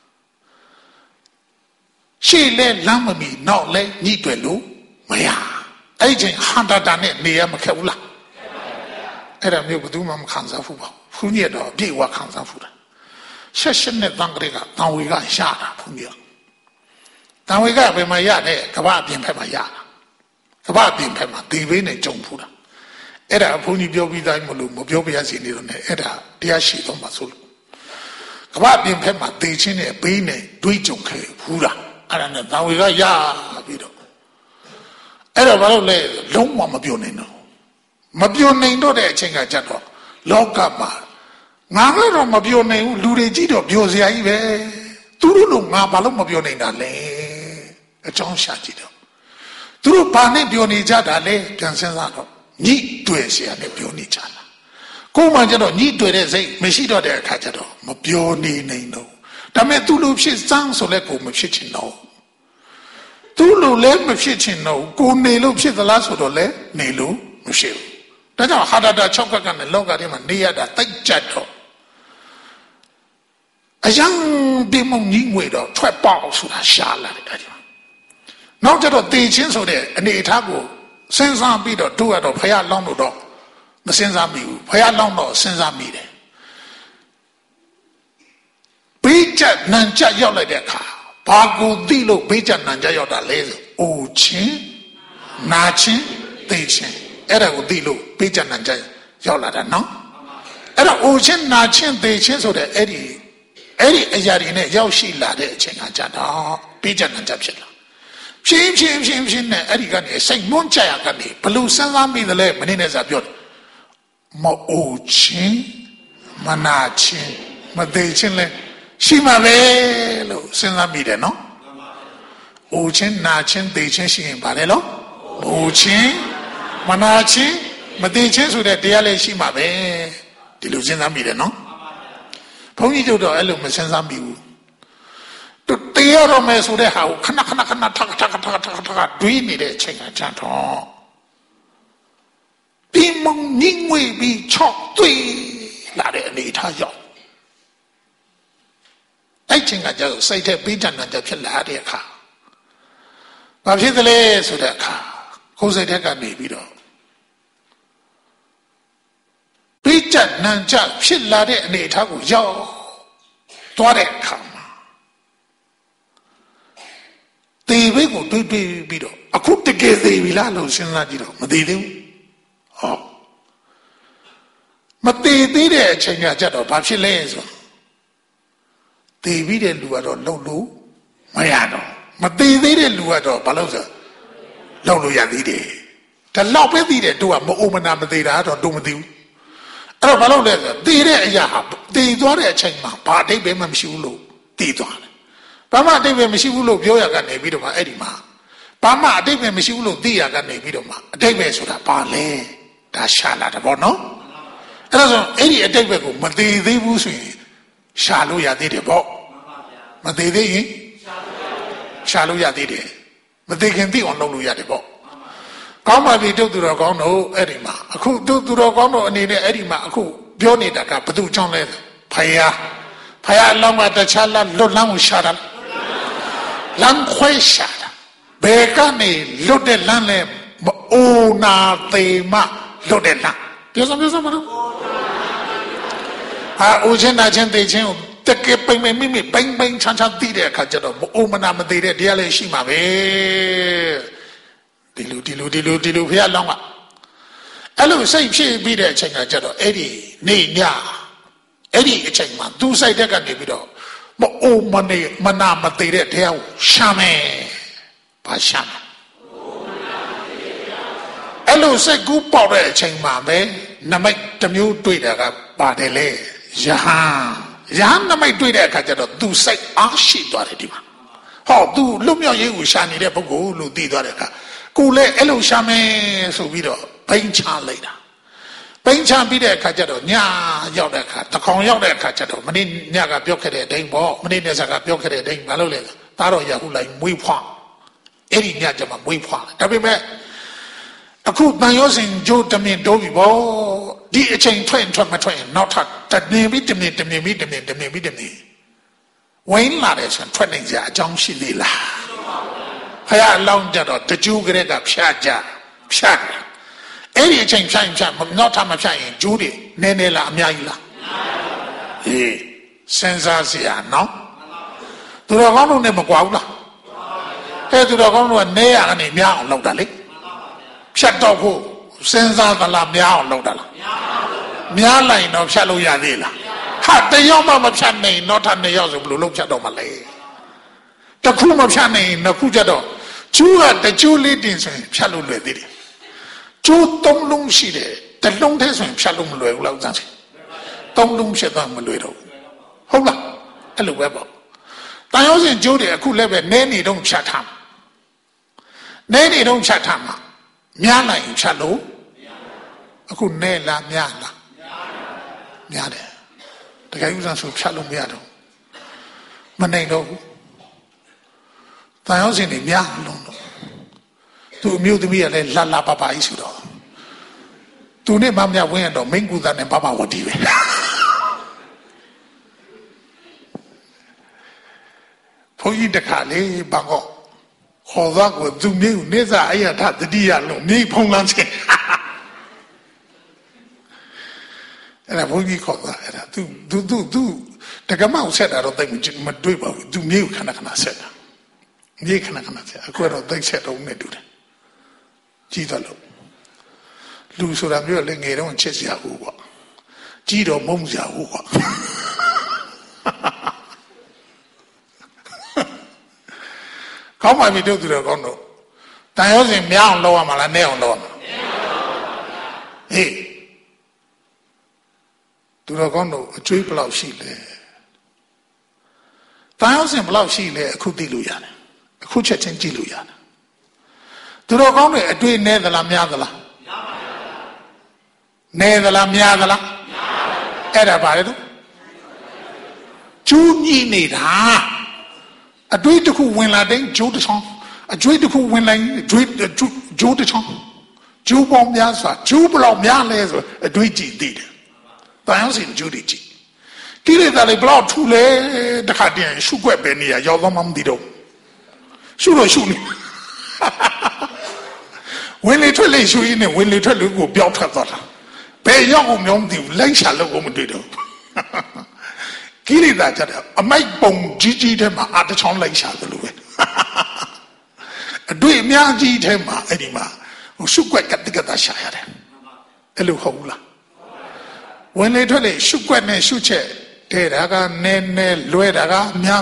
ရှေ့လဲလမ်းမမီနောက်လဲညှိတွေ့လို့မရအဲ့ချိန်ဟန်တာနဲ့နေရမခက်ဘူးလားအဲ့ဒါမျိုးဘယ်သူမှမခံစားဘူးပါဘုန်းကြီးတော့အပြည့်အဝခံစားဘူးတာရှက်နဲ့တန်ကြကတန်ဝေကရတာဘုန်းကြီးတန်ဝေကဘယ်မှာရလဲကမ္ဘာအပြင်ဖက်မှာရတာကမ္ဘာအပြင်ဖက်မှာဒီဘေးနဲ့ကြုံဖူးတာအဲ့ဒါဘုန်းကြီးပြောပြီးသားမလို့မပြောပြရစီနေတော့ねအဲ့ဒါတရားရှိတော့မှဆိုလို့ကမ္ဘာအပြင်ဖက်မှာတေချင်းနဲ့ဘေးနဲ့တွေးကြုံခဲ့ဘူးတာအဲ့ဒါနဲ့တန်ဝေကရပြီးတော့အဲ့တော့ဘာလို့လဲလုံးဝမပြောနိုင်တော့တဲ့အချိန်ကကြတော့လောကမှာငါကတော့မပြောနိုင်ဘူးလူတွေကြည့်တော့ပြောစရာကြီးပဲသူတို့လိုငါဘာလို့မပြောနိုင်တာလဲအကြောင်းရှာကြည့်တော့သူတို့ဘာနဲ့ပြောနေကြတာလဲပြန်စဉ်းစားတော့ညှိတွေ့เสียနဲ့ပြောနေကြတာကိုယ်မှကျတော့ညှိတွေ့တဲ့စိတ်မရှိတော့တဲ့အခါကျတော့မပြောနေနိုင်တော့ဒါပေမဲ့သူ့လိုဖြစ်စမ်းဆိုလဲကိုမဖြစ်ချင်တော့သူ့လိုလည်းမဖြစ်ချင်တော့ကိုနေလို့ဖြစ်သလားဆိုတော့လဲနေလို့မရှိဘူးဒါကြောင့်ဟာတာ6ခက်ကနဲ့လောကထဲမှာနေရတာတိတ်ကြတ်တော့အယံဒီမုံကြီးငွေတော့ထွက်ပေါက်ဆိုတာရှားလာတယ်အဲ့ဒီနောက်ကျတော့တေချင်းဆိုတဲ့အနေအထားကိုစဉ်းစားပြီးတော့တို့ရတော့ဖယားလောင်းလို့တော့မစဉ်းစားမိဘူးဖယားလောင်းတော့စဉ်းစားမိတယ်ဘေးကျနံကျရောက်လိုက်တဲ့အခါဘာကိုသိလို့ဘေးကျနံကျရောက်တာလဲဆိုအိုချင်းနာချင်းတေချင်းအဲ့ဒါကိုသိလို့ဘေးကျနံကျရောက်လာတာနော်အဲ့တော့အိုချင်းနာချင်းတေချင်းဆိုတဲ့အဲ့ဒီအရာတွေနဲ့ရောက်ရှိလာတဲ့အချိန်ကကြတော့ဘေးကျနံကျဖြစ်လာဖြင်းနဲ့အဲ့ဒီကနေစိတ်မွန်းကြရကနေဘလို့စဉ်းစားမိတယ်လဲမင်းနဲ့စာပြောတယ်မအိုချင်းမနာချင်းမသေးချင်းလဲရှိမှာပဲလို့စဉ်းစားမိတယ်နော်အိုချင်းနာချင်းသေချင်းရှိရင်ဗါလဲလို့အိုချင်းမနာချင်းမသေးချင်းဆိုတဲ့တရားလေးရှိမှာပဲဒီလိုစဉ်းစားမိတယ်နော်ဘုန်းကြီးတို့တော့အဲ့လိုမစဉ်းစားမိဘူးတရားတော်မယ်ဆိုတဲ့ဟာကိုခဏထတွေးနေတဲ့အချိန်ကကြတော့ဒီမုံညင်ဝေးပြီးချောက်တွေးလာတဲ့အနေထားရောက်အဲ့ချိန်ကကြတော့စိတ်ထဲပြီးတန်တန်ဖြစ်လာတဲ့အခါဘာဖြစ်သလဲဆိုတဲ့အခါကိုယ်စိတ်ထဲကနေပြီးတော့ပြီးတန်တန်ဖြစ်လာတဲ့အနေအထားကိုရောက်သွားတဲ့အခါတေဘိတ်ကိုတွေးပြီးတော့အခုတကယ်သေးပြီလားလို့စဉ်းစားကြည့်တော့မသေးသေးဘူးဟောမသေးသေးတဲ့အချိန်ကကြတော့ဘာဖြစ်လဲဆိုသေပြီးတဲ့လူကတော့လုံလို့မရတော့မသေးသေးတဲ့လူကတော့ဘာလို့ဆိုလုံလို့ရသေးတယ်ဒါလောက်ပဲသိတယ်တို့ကမအိုမနာမသေးတာတော့တို့မသိဘူးအဲ့တော့ဘာလို့လဲဆိုသေတဲ့အရာဟာသေသွားတဲ့အချိန်မှာဘာအဓိပ္ပာယ်မှမရှိဘူးလို့သိသွားတယ်ဘာမှအတိတ်ပဲမရှိဘူးလို့ပြောရကနေပြီးတော့မှအဲ့ဒီမှာဘာမှအတိတ်ပဲမရှိဘူးလို့သိရကနေပြီးတော့မှအတိတ်ပဲဆိုတာဘာလဲဒါရှာလာတယ်ပေါ့နော်အဲ့ဒါဆိုအဲ့ဒီအတိတ်ပဲကိုမသိသေးဘူးဆိုရင်ရှာလို့ရသေးတယ်ပေါ့မသိသေးရင်ရှာလို့ရသေးတယ်မသိခင်သိအောင်လုပ်လို့ရတယ်ပေါ့ကောင်းပါပြီတုတ်သူတော်ကောင်းတို့အဲ့ဒီမှာအခုတုတ်သူတော်ကောင်းတို့အနေနဲ့အဲ့ဒီမှာအခုပြောနေတာကဘသူကြောင့်လဲဖယားအလောင်းကတခြားလွတ်လန်းကိုရှာတာလမ်းခွဲရှာတာဘယ်ကနေလွတ်တဲ့လမ်းလဲမအိုနာသေးမလွတ်တဲ့လမ်းပြောစမ်းမလို့အိုချင်းနာချင်းသေးချင်းကိုတကယ်ပိန်မိပိန်ချမ်းသိတဲ့အခါကျတော့မအိုမနာမသေးတဲ့တရားလေးရှိမှာပဲဒီလိုဖះလောင်းကအဲ့လိုစိတ်ဖြစ်ပြီးတဲ့အချိန်ကကျတော့အဲ့ဒီနေညအဲ့ဒီအချိန်မှာသူစိတ်တက်ကနေပြီးတော့မအိုမနာမသေးတဲ့တရားကိုရှာမယ်ဘာရှာမယ်အဲ့လိုစိတ်ကူးပေါက်တဲ့အချိန်မှာပဲနမိတ်တစ်မျိုးတွေ့တာကပါတယ်လေယဟန်နမိတ်တွေ့တဲ့အခါကျတော့သူစိတ်အားရှိသွားတယ်ဒီမှာဟောသူလွတ်မြောက်ရေးကိုရှာနေတဲ့ပုဂ္ဂိုလ်လို့သိသွားတဲ့အခါကိုလည်းအဲ့လိုရှာမယ်ဆိုပြီးတော့ဘိန်းချလိုက်တာပိန်ချပြီးတဲ့အခါကျတော့ညရောက်တဲ့အခါတခေါင်ရောက်တဲ့အခါကျတော့မနေ့ညကပြောခဲ့တဲ့အတိုင်းပေါ့မနေ့နေ့ကပြောခဲ့တဲ့အတိုင်းမလုပ်လဲဒါတော့ရခုလိုက်မွေးဖွားအဲ့ဒီညကျမှမွေးဖွားဒါပေမဲ့အခုတန်ရောစင်ဂျိုးတမင်တိုးပြီပေါ့ဒီအချိန်ထွက်မထွက်ရင်နောက်ထပ်တနေပြီးဝိုင်းလာတဲ့ဆိုထွက်နိုင်ကြအကြောင်းရှိသေးလားဖယားအလောင်းကြတော့တကျူးကလေးကဖြတ်အဲ့ဒီအချိန်ဖြတ်နောက်ထပ်မဖြတ်ရင်ဂျိုးတွေနည်းနည်းလားအများကြီးလားအေးစဉ်းစားစရာနော်သူတော်ကောင်းတို့နဲ့မကွာဘူးလားအဲ့သူတော်ကောင်းတို့ကနေရကနေများအောင်လုပ်တာလေဖြတ်တော့ဖို့စဉ်းစားသလားများအောင်လုပ်တာလားများလိုက်တော့ဖြတ်လို့ရသေးလားဟာတယောက်မှမဖြတ်နိုင်တော့ထပ်2ယောက်ဆိုဘယ်လိုလုပ်ဖြတ်တော့မလဲတခုမဖြတ်နိုင်နှစ်ခုကြတော့ကျိုးကတကျိုးလေးတင်ဆိုရင်ဖြတ်လို့လွယ်သေးတယ်ကျိုး3လုံးရှိတယ်တစ်လုံးတည်းဆိုရင်ဖြတ်လို့မလွယ်ဘူးလားဥစ္စာချင်း3လုံးဖြစ်တော့မလွယ်တော့ဟုတ်လားအဲ့လိုပဲပေါ့တန်ရုံးစင်ကျိုးတယ်အခုလည်းပဲနဲနေတော့ဖြတ်ထားနေနေတော့ဖြတ်ထားမှာများလိုက်ဖြတ်လို့အခုနေလားများလားများတယ်တကယ်ဥစ္စာဆိုဖြတ်လို့မရတော့မနိုင်တော့ဘူးတန်ရောစင်တွေများလုံးတော့သူအမျိုးသမီးကလည်းလှလှပပကြီးဆိုတော့သူနဲ့မမရဝင်ရတော့မိန်းကူသားနဲ့ပပဝတီပဲဘုန်းကြီးတခါလေဘာကောခေါ်သွားကိုသူမျိုးနေစားအရာထတတိယလုံးမြေဖုံးလန်းချင်းအဲ့ဒါဘုန်းကြီးခေါ်သွားအဲ့ဒါသူတကမောက်ဆက်တာတော့တိတ်မတွေ့ပါဘူးသူမြေကိုခဏခဏဆက်တာမြေခဏခဏဆက်အခုတော့တိတ်ဆက်တော့နဲ့တူတယ်ကြီးသွားလို့လူဆိုတာမျိုးလည်းငယ်တော့ချစ်စရာဘူးကွာကြီးတော့မုန်းစရာဘူးကွာကောင်းပါပြီတို့သူတော်ကောင်းတို့တန်ရောစင်များအောင်လုပ်ရမှာလားနဲ့အောင်လုပ်ရမှာဟေးသူတော်ကောင်းတို့အကျွေးဘယ်လောက်ရှိလဲတန်ရောစင်ဘယ်လောက်ရှိလဲအခုသိလို့ရတယ်အခုချက်ချင်းကြည့်လို့ရတယ်သူတော်ကောင်းတွေအတွေ့နည်းသလားများသလားနည်းသလားများသလားအဲ့ဒါပါလေတော့ကျူးညိနေတာအတွေ့တစ်ခုဝင်လာတဲ့ဂျိုးတစ်ချောင်းအကျွေးတစ်ခုဝင်လိုက်ဂျိုးတစ်ချောင်းဂျိုးပေါင်းများစွာဂျိုးဘယ်လောက်များလဲဆိုအတွေ့ကြည့်သိတယ်တန်ရောစင်ဂျိုးတွေကြည့်ကိလေသာတွေဘယ်လောက်ထူလဲတခါတည်းရှုွက်ပဲနေရရောက်တော့မှမသိတော့ရှုတော့ရှုနေဝင်လေထွက်လေရှုရင်းနဲ့ဝင်လေထွက်လေကိုပြောင်းထွက်သွားတာဘယ်ရောက်အောင်မသိဘူးလိုက်ရှာလို့ကိုမတွေ့တော့ကိလေသာကြတဲ့အမိုက်ပုံကြီးကြီးထဲမှာအတချောင်းလိုက်ရှာသလိုပဲအတွေ့အများကြီးထဲမှာအဲ့ဒီမှာရှုွက်ကတိကတာရှာရတယ်အဲ့လိုဟုတ်လားဝင်လေထွက်လေရှုွက်နဲ့ရှုချက်တဲ့ဒါကနည်းနည်းလွဲတာကများ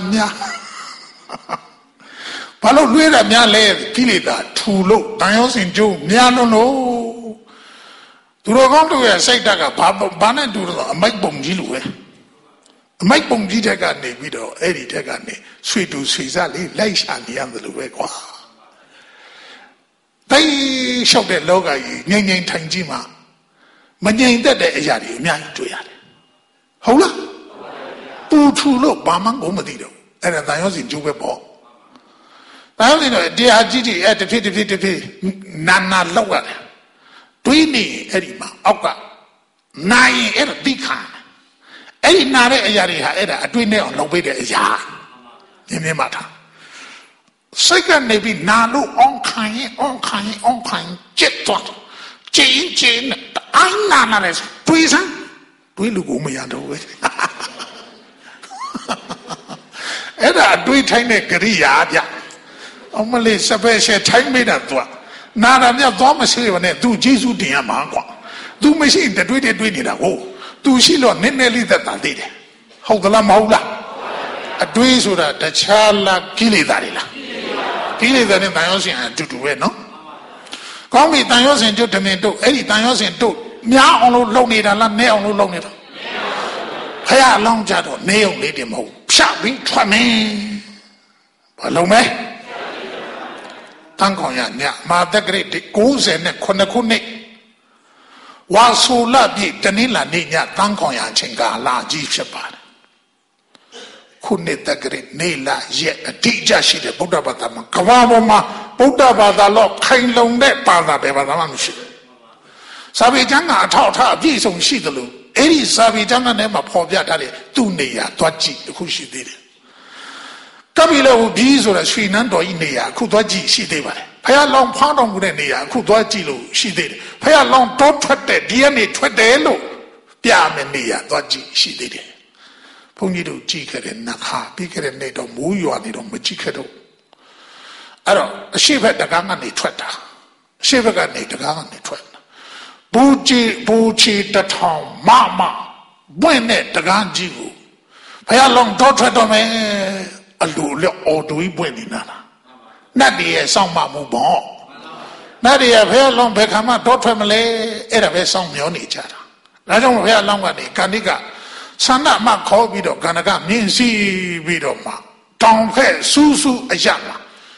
ဘာလို့လွဲတာများလဲကိလေသာထူလို့တန်ရောစင်ကျိုးများလို့သူတော်ကောင်းတို့ရဲ့စိတ်ဓာတ်ကဘာနဲ့တူတော့အမိုက်ပုံကြီးလိုပဲအမိုက်ပုံကြီးတဲ့ကနေပြီးတော့အဲ့ဒီတဲ့ကနေဆွေတူဆွေစားလေးလိုက်ရှာနေရတယ်လို့ပဲကွာတိတ်လျှောက်တဲ့လောကကြီးငြိမ်ငြိမ်ထိုင်ကြည့်မှမငြိမ်သက်တဲ့အရာတွေအများကြီးတွေ့ရတယ်ဟုတ်လားပူထူလို့ဘာမှကိုမသိတော့အဲ့ဒါတန်ရောစင်ကျိုးပဲပေါ့တန်ရောစင်တော့တရားကြီးကြီးအဲ့တဖြစ်နာလောက်ရတယ်တွေးနေအဲ့ဒီမှာအောက်ကနိုင်အဲ့ဒါသိခါအဲ့ဒီနာတဲ့အရာတွေဟာအဲ့ဒါအတွေးနဲ့အောင်လုပ်ပေးတဲ့အရာမြင်မှထားစိတ်ကနေပြီးနာလို့အောင်ခိုင်းကြက်သွားကျင်းအိုင်းနာလဲတွေးစမ်းတွေးလို့ကိုမရတော့ဘူးအဲ့ဒါအတွေးထိုင်းတဲ့ကရိယာဗျအမလေးစပယ်ရှယ်ထိုင်းမိတာတော့နာတာမြတ်သွားမရှိဘဲနဲ့သူဂျေစုတင်ရမှာကွာသူမရှိတတွေးနေတာဟုတ်သူရှိလို့နည်းနည်းလေးသက်သာသေးတယ်ဟုတ်သလားမဟုတ်လားအတွေးဆိုတာတခြားလားကိလေသာတွေလားကိလေသာနဲ့တန်ရောစင်အတူတူပဲနော်ကောင်းပြီတန်ရောစင်တို့တမင်တို့အဲ့ဒီတန်ရောစင်တို့များအောင်လို့လုပ်နေတာလားနဲအောင်လို့လုပ်နေတာဖះအလောင်းကြတော့နေုံလေးတင်မဟုတ်ဖြတ်ပြီးထွက်မယ်ဘာလုံးမဲတန်ခေါင်ရညမာတက်ကရစ်69ခုနှစ်ဝါဆိုလပြည့်တနင်္လာနေ့ညတန်ခေါင်ရအချိန်ကာလကြီးဖြစ်ပါတယ်ခုနှစ်တက်ကရစ်နေလာရက်အတိအကျရှိတဲ့ဗုဒ္ဓဘာသာမှာကမ္ဘာပေါ်မှာဗုဒ္ဓဘာသာလို့ခိုင်လုံတဲ့ဘာသာပဲဘာသာမှမရှိဘူးစာပေကျမ်းကအထောက်အထားအပြည့်စုံရှိသလိုအဲ့ဒီစာပေကျမ်းထဲမှာဖော်ပြထားတဲ့သူ့နေရာသွားကြည့်အခုရှိသေးတယ်ကပိလဝပြီးဆိုတဲ့ရွှေနန်းတော်ကြီးနေရာအခုသွားကြည့်ရှိသေးပါတယ်ဖះလောင်ဖောင်းတော်မူတဲ့နေရာအခုသွားကြည့်လို့ရှိသေးတယ်ဖះလောင်တောထွက်တဲ့ဒီကနေထွက်တယ်လို့ပြမယ်နေရာသွားကြည့်ရှိသေးတယ်ဘုန်းကြီးတို့ကြည့်ခဲ့တဲ့နခါပြီးခဲ့တဲ့နေ့တော့မိုးရွာနေတော့မကြည့်ခဲ့တော့အဲ့တော့အရှိဘက်တကားကနေထွက်တာအရှိဘက်ကနေတကားကနေထွက်တာဘူချီတထောင်မပွင့်တဲ့တကားကြီးကိုဖះလောင်တောထွက်တော့မယ်အလိုလျော့အော်တိုကြီးပွင့်နေတာလားနတ်တွေရဲ့စောင့်မမှုပေါ့နတ်တွေရဲ့ဖះလောင်ဘယ်ခါမှတောထွက်မလဲအဲ့ဒါပဲစောင့်မျောနေကြတာဒါကြောင့်ဖះလောင်ကနေကန္တိကဆန္ဒမှခေါ်ပြီးတော့ကန္နကမြင်စီပြီးတော့မှတောင်ဖက်စူးအရမှာ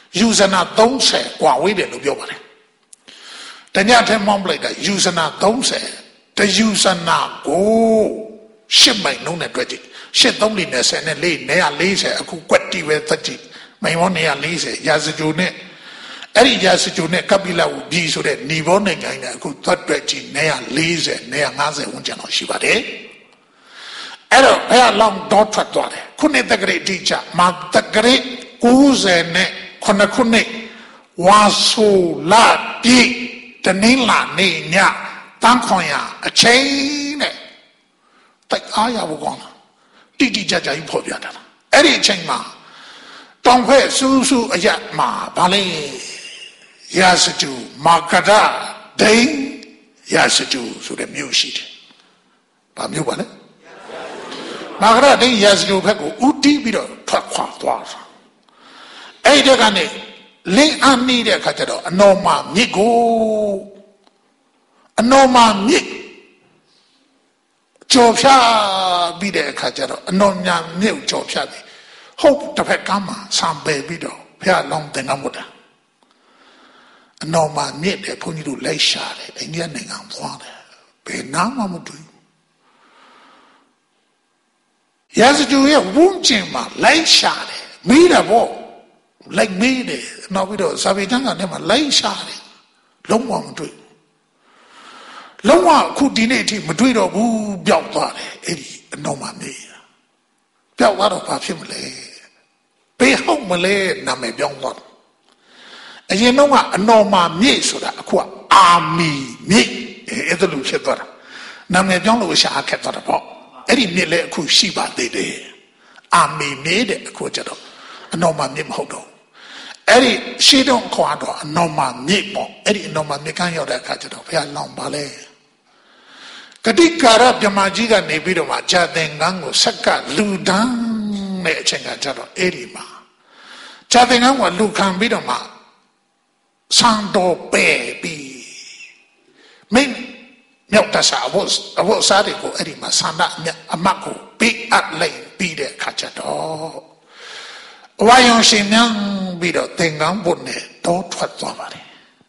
ယူဇနာ30กว่าဝေးတယ်လို့ပြောပါတယ်တညထဲမောင်းပလိုက်တာယူဇနာ30တယူဇနာကို10မိုင်နှုန်းနဲ့တွက်ကြည့်8340နဲ့440အခုကွက်တီပဲသက်ကြည့်မိုင်ပေါင်း140ရာဇဂျိုနဲ့အဲ့ဒီရာဇဂျိုနဲ့ကပိလဝပြည်ဆိုတဲ့ညီဘောနိုင်ငံနဲ့အခုသက်တွက်ကြည့်140 150ဝန်းကျင်လောက်ရှိပါတယ်အဲ့တော့ဘုရားလောင်းတော့ထွက်သွားတယ်ခုနှစ်တက္ကရာတိကျမာတက္ကရာ90နဲ့ခုနှစ်ဝါဆိုလာပြီတနင်္လာနေ့ညတန်းခွန်ရအချိန်နဲ့တိုက်အားရဖို့ကောင်းတာတိတိကျကျကြီးဖော်ပြတာအဲ့ဒီအချိန်မှာတောင်ဖက်စူးစူးအရမှာဗာလဲရာစကျူမာကဒဒိန်ရာစကျူဆိုတဲ့မြို့ရှိတယ်ဗာမြို့ပါလဲမာကဒဒိန်ရာစကျူဘက်ကိုဥတီးပြီးတော့ထွက်ခွာသွားတာအဲ့ဒီကနေလင်းအနေတဲ့အခါကျတော့အနော်မာမြစ်ကိုအနော်မာမြစ်ကြော်ဖြာပြီးတဲ့အခါကျတော့အနော်ညာမြစ်ကြော်ဖြာပြီးဟုတ်တစ်ဖက်ကမ်းမှာဆံပယ်ပြီးတော့ဘုရားလောင်းတင်တော်မူတာအနော်မာမြစ်တဲ့ဘုန်းကြီးတို့လိုက်ရှာတယ်အိန္ဒိယနိုင်ငံသွားတယ်ဘယ်နာမှမတွေ့ရာဇဂျူရဲ့ဝန်းကျင်မှာလိုက်ရှာတယ်မိတာပေါ့လိုက်မေးတယ်နောက်ပြီးတော့ဇာဗေကျမ်းကနေမှလိုက်ရှာတယ်လုံးဝမတွေ့လုံးဝအခုဒီနေ့အထိမတွေ့တော့ဘူးပျောက်သွားတယ်အဲ့ဒီအနော်မာမေးပျောက်သွားတော့ဘာဖြစ်မလဲဘေးဟုတ်မလဲနာမည်ပြောင်းသွားတယ်အရင်တော့ကအနော်မာမြေဆိုတာအခုကအာမီမြေအဲ့ဒါလို့ဖြစ်သွားတာနာမည်ပြောင်းလို့ရှာခက်သွားတာပေါ့အဲ့ဒီမြေလည်းအခုရှိပါသေးတယ်အာမီမြေတဲ့အခုကျတော့အနော်မာမြေမဟုတ်တော့အဲ့ဒီရှေးတော့ခေါ်တော့အနော်မာမြေပေါ့အဲ့ဒီအနော်မာမြေကန်းရောက်တဲ့အခါကျတော့ဘုရားလောင်းပါလေကတိကာရမြမကြီးကနေပြီးတော့မှဂျာသင်္ကန်းကိုဆက်ကလူဒန်းတဲ့အချိန်ကကျတော့အဲ့ဒီမှာဂျာသင်္ကန်းကလူခံပြီးတော့မှဆန်တော်ပဲပြီးမင်းမြောက်တဆာအဝတ်စားတွေကိုအဲ့ဒီမှာဆန္ဒအမတ်ကိုပေးအပ်လိုက်ပြီးတဲ့အခါကျတော့ဝါယုံရှင်များပြီးတော့သင်္ကန်းပုတ်နဲ့တောထွက်သွားပါတယ်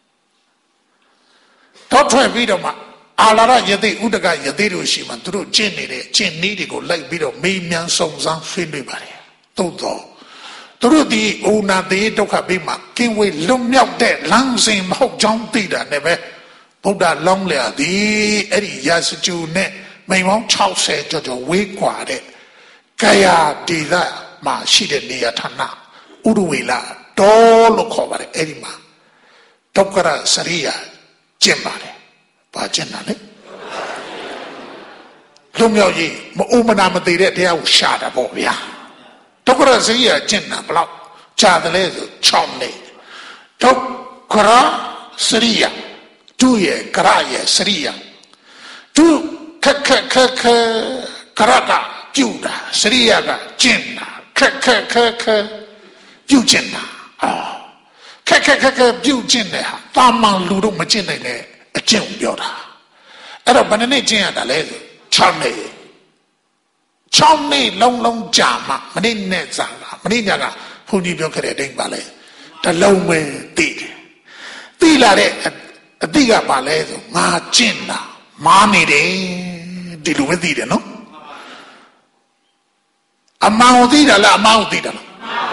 တောထွက်ပြီးတော့မှအာလာရယသိဥဒကယသိတို့ရှိမှသူတို့ကျင့်နေတဲ့ကျင့်နည်းတွေကိုလိုက်ပြီးတော့မေးမြန်းစုံစမ်းဆွေးနွေးပါတယ်သို့တော့သူတို့ဒီအိုနာသေးဒုက္ခပေးမှကင်းဝေးလွတ်မြောက်တဲ့လမ်းစဉ်မဟုတ်ကြောင်းသိတာနဲ့ပဲဗုဒ္ဓလောင်းလျာသည်အဲ့ဒီရာဇဂျူနဲ့မိန်ပေါင်း60ကျော်ဝေးကွာတဲ့ကာယဒေသမှာရှိတဲ့နေရာဌာနဥဒဝေလာတော်လို့ခေါ်ပါတယ်အဲ့ဒီမှာဒုက္ခရစရိယာကျင့်ပါတယ်ဘာကျင့်တာလဲလူမျိုးကြီးမအိုမနာမသေးတဲ့တရားကိုရှာတာပေါ့ဗျာဒုက္ခရစရိယာကျင့်တာဘလောက်ကြာတယ်လဲဆို6နှစ်ဒုက္ခရစရိယာသူရဲ့ကရရဲ့စရိယာသူခက်ကရကပြုတာစရိယာကကျင့်တာခက်ပြုကျင့်တာခက်ပြုကျင့်တယ်ဟာတာမန်လူတို့မကျင့်နိုင်တဲ့အကျင့်ကိုပြောတာအဲ့တော့ဘယ်နှစ်ကျင့်ရတာလဲ6နှစ်လုံးကြာမှမနေ့နဲ့စားတာမနေ့ညကဘုန်းကြီးပြောခဲ့တဲ့အတိုင်းပါလဲတလုံးပဲသိတယ်သိလာတဲ့အတိကပါလဲဆိုငါကျင့်တာမာနေတယ်ဒီလိုပဲသိတယ်နော်အမောင်သိတာလားအမောင်သိတာလား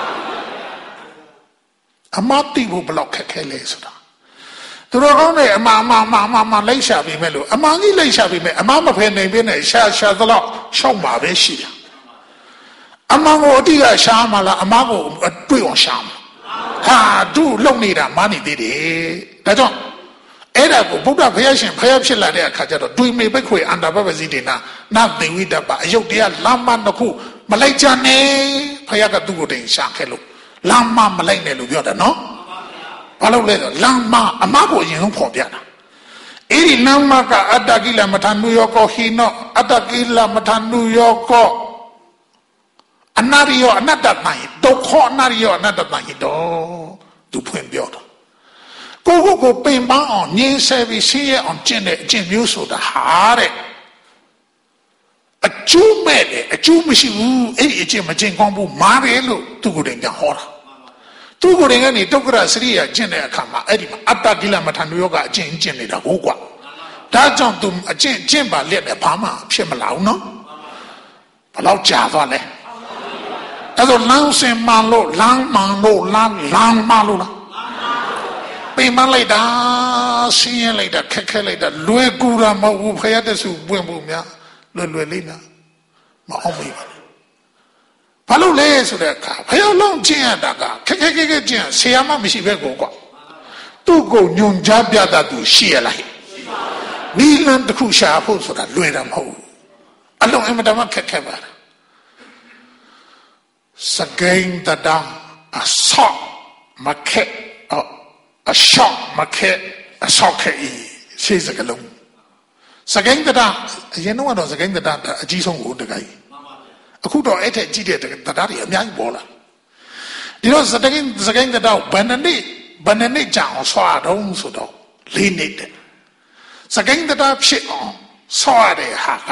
အမောင်သိဖို့ဘလောက်ခက်ခဲလဲဆိုတာသူတို့ကောင်းတယ်အမလိုက်ရှာပြီးမဲ့လို့အမောင်ကြီးလိုက်ရှာပြီးမဲ့အမောင်မဖယ်နိုင်ပြနဲ့ရှာသလောက်ရှောက်မှာပဲရှိတာအမောင်ကိုအတိကရှာမှာလားအမောင်ကိုတွေ့အောင်ရှာမှာဟာသူ့လုံနေတာမာနေသေးတယ်ဒါကြောင့်အဲ့ဒါကိုဗုဒ္ဓဘုရားရှင်ဖျားဖြစ်လာတဲ့အခါကျတော့တွေ့မေဘိခွေအန္တာပပစီတေနာနသေဝိတ္တပအယုတ်တရားလမ်းမတစ်ခုမလိုက်ကြနဲ့ဖျားကသူ့ကိုတင်ရှာခဲ့လို့လမ်းမမလိုက်နဲ့လို့ပြောတယ်နော်ဘာလို့လဲဆိုလမ်းမအမကိုအရင်ဆုံးဖော်ပြတာအဲ့ဒီလမ်းမကအတ္တကိလမထာနုယောကောဟိနောအတ္တကိလမထာနုယောကောအနာရိယောအနတ္တတန်ဒုက္ခအနာရိယောအနတ္တတန်တော့သူဖွင့်ပြောတာကိုပင်ပန်းအောင်ငြင်းဆဲပြီးဆင်းရဲအောင်ကျင့်တဲ့အကျင့်မျိုးဆိုတာဟာတဲ့အကျိုးမဲ့တယ်အကျိုးမရှိဘူးအဲ့ဒီအကျင့်မကျင့်ကောင်းဘူးမားတယ်လို့သူကိုယ်တိုင်ကဟောတာသူသူကိုယ်တိုင်ကနေတုတ်ကရစရိယာကျင့်တဲ့အခါမှာအဲ့ဒီမှာအတ္တကိလမထာနုယောဂအကျင့်ကျင့်နေတာဟုတ်ကွာဒါကြောင့်သူအကျင့်ကျင့်ပါလက်နဲ့ဘာမှဖြစ်မလာဘူးနော်ဘယ်တော့ကြာသွားလဲအဲ့တော့လမ်းစင်မှန်လို့လမ်းမှန်လို့လမ်းမှန်လို့လားပင်မလိုက်တာဆင်းရဲလိုက်တာခက်ခဲလိုက်တာလွယ်ကူတာမဟုတ်ဘူးဖယားတဆူပွင့်ဖို့များလွယ်လေးလားမအောင်မေးပါနဲ့ဘာလို့လဲဆိုတဲ့အခါဖယားလုံးကျင့်ရတာကခက်ကျင့်ဆရာမမရှိပဲကိုကွာသူ့ကိုညွန်ကြားပြတာသူရှိရလားနီလန်တစ်ခုရှာဖို့ဆိုတာလွယ်တာမဟုတ်ဘူးအလုံးအမတမခက်ပါလားစကိန်းတတာအဆော့မခက်အရှော့မခက်အဆော့ခက်ရှိစကလုံးစကိန်းတတာအရင်တော့စကိန်းတတာအကြီးဆုံးကိုတကယ်အခုတော့အဲ့ထက်ကြီးတဲ့တတာတွေအများကြီးပေါ်လာဒီတော့စကိန်းတတာဘယ်နှစ်နေ့ကြာအောင်ဆွာတော့ဆိုတော့4 နှစ်တဲ့စကိန်းတတာဖြစ်အောင်ဆွာတဲ့ဟာက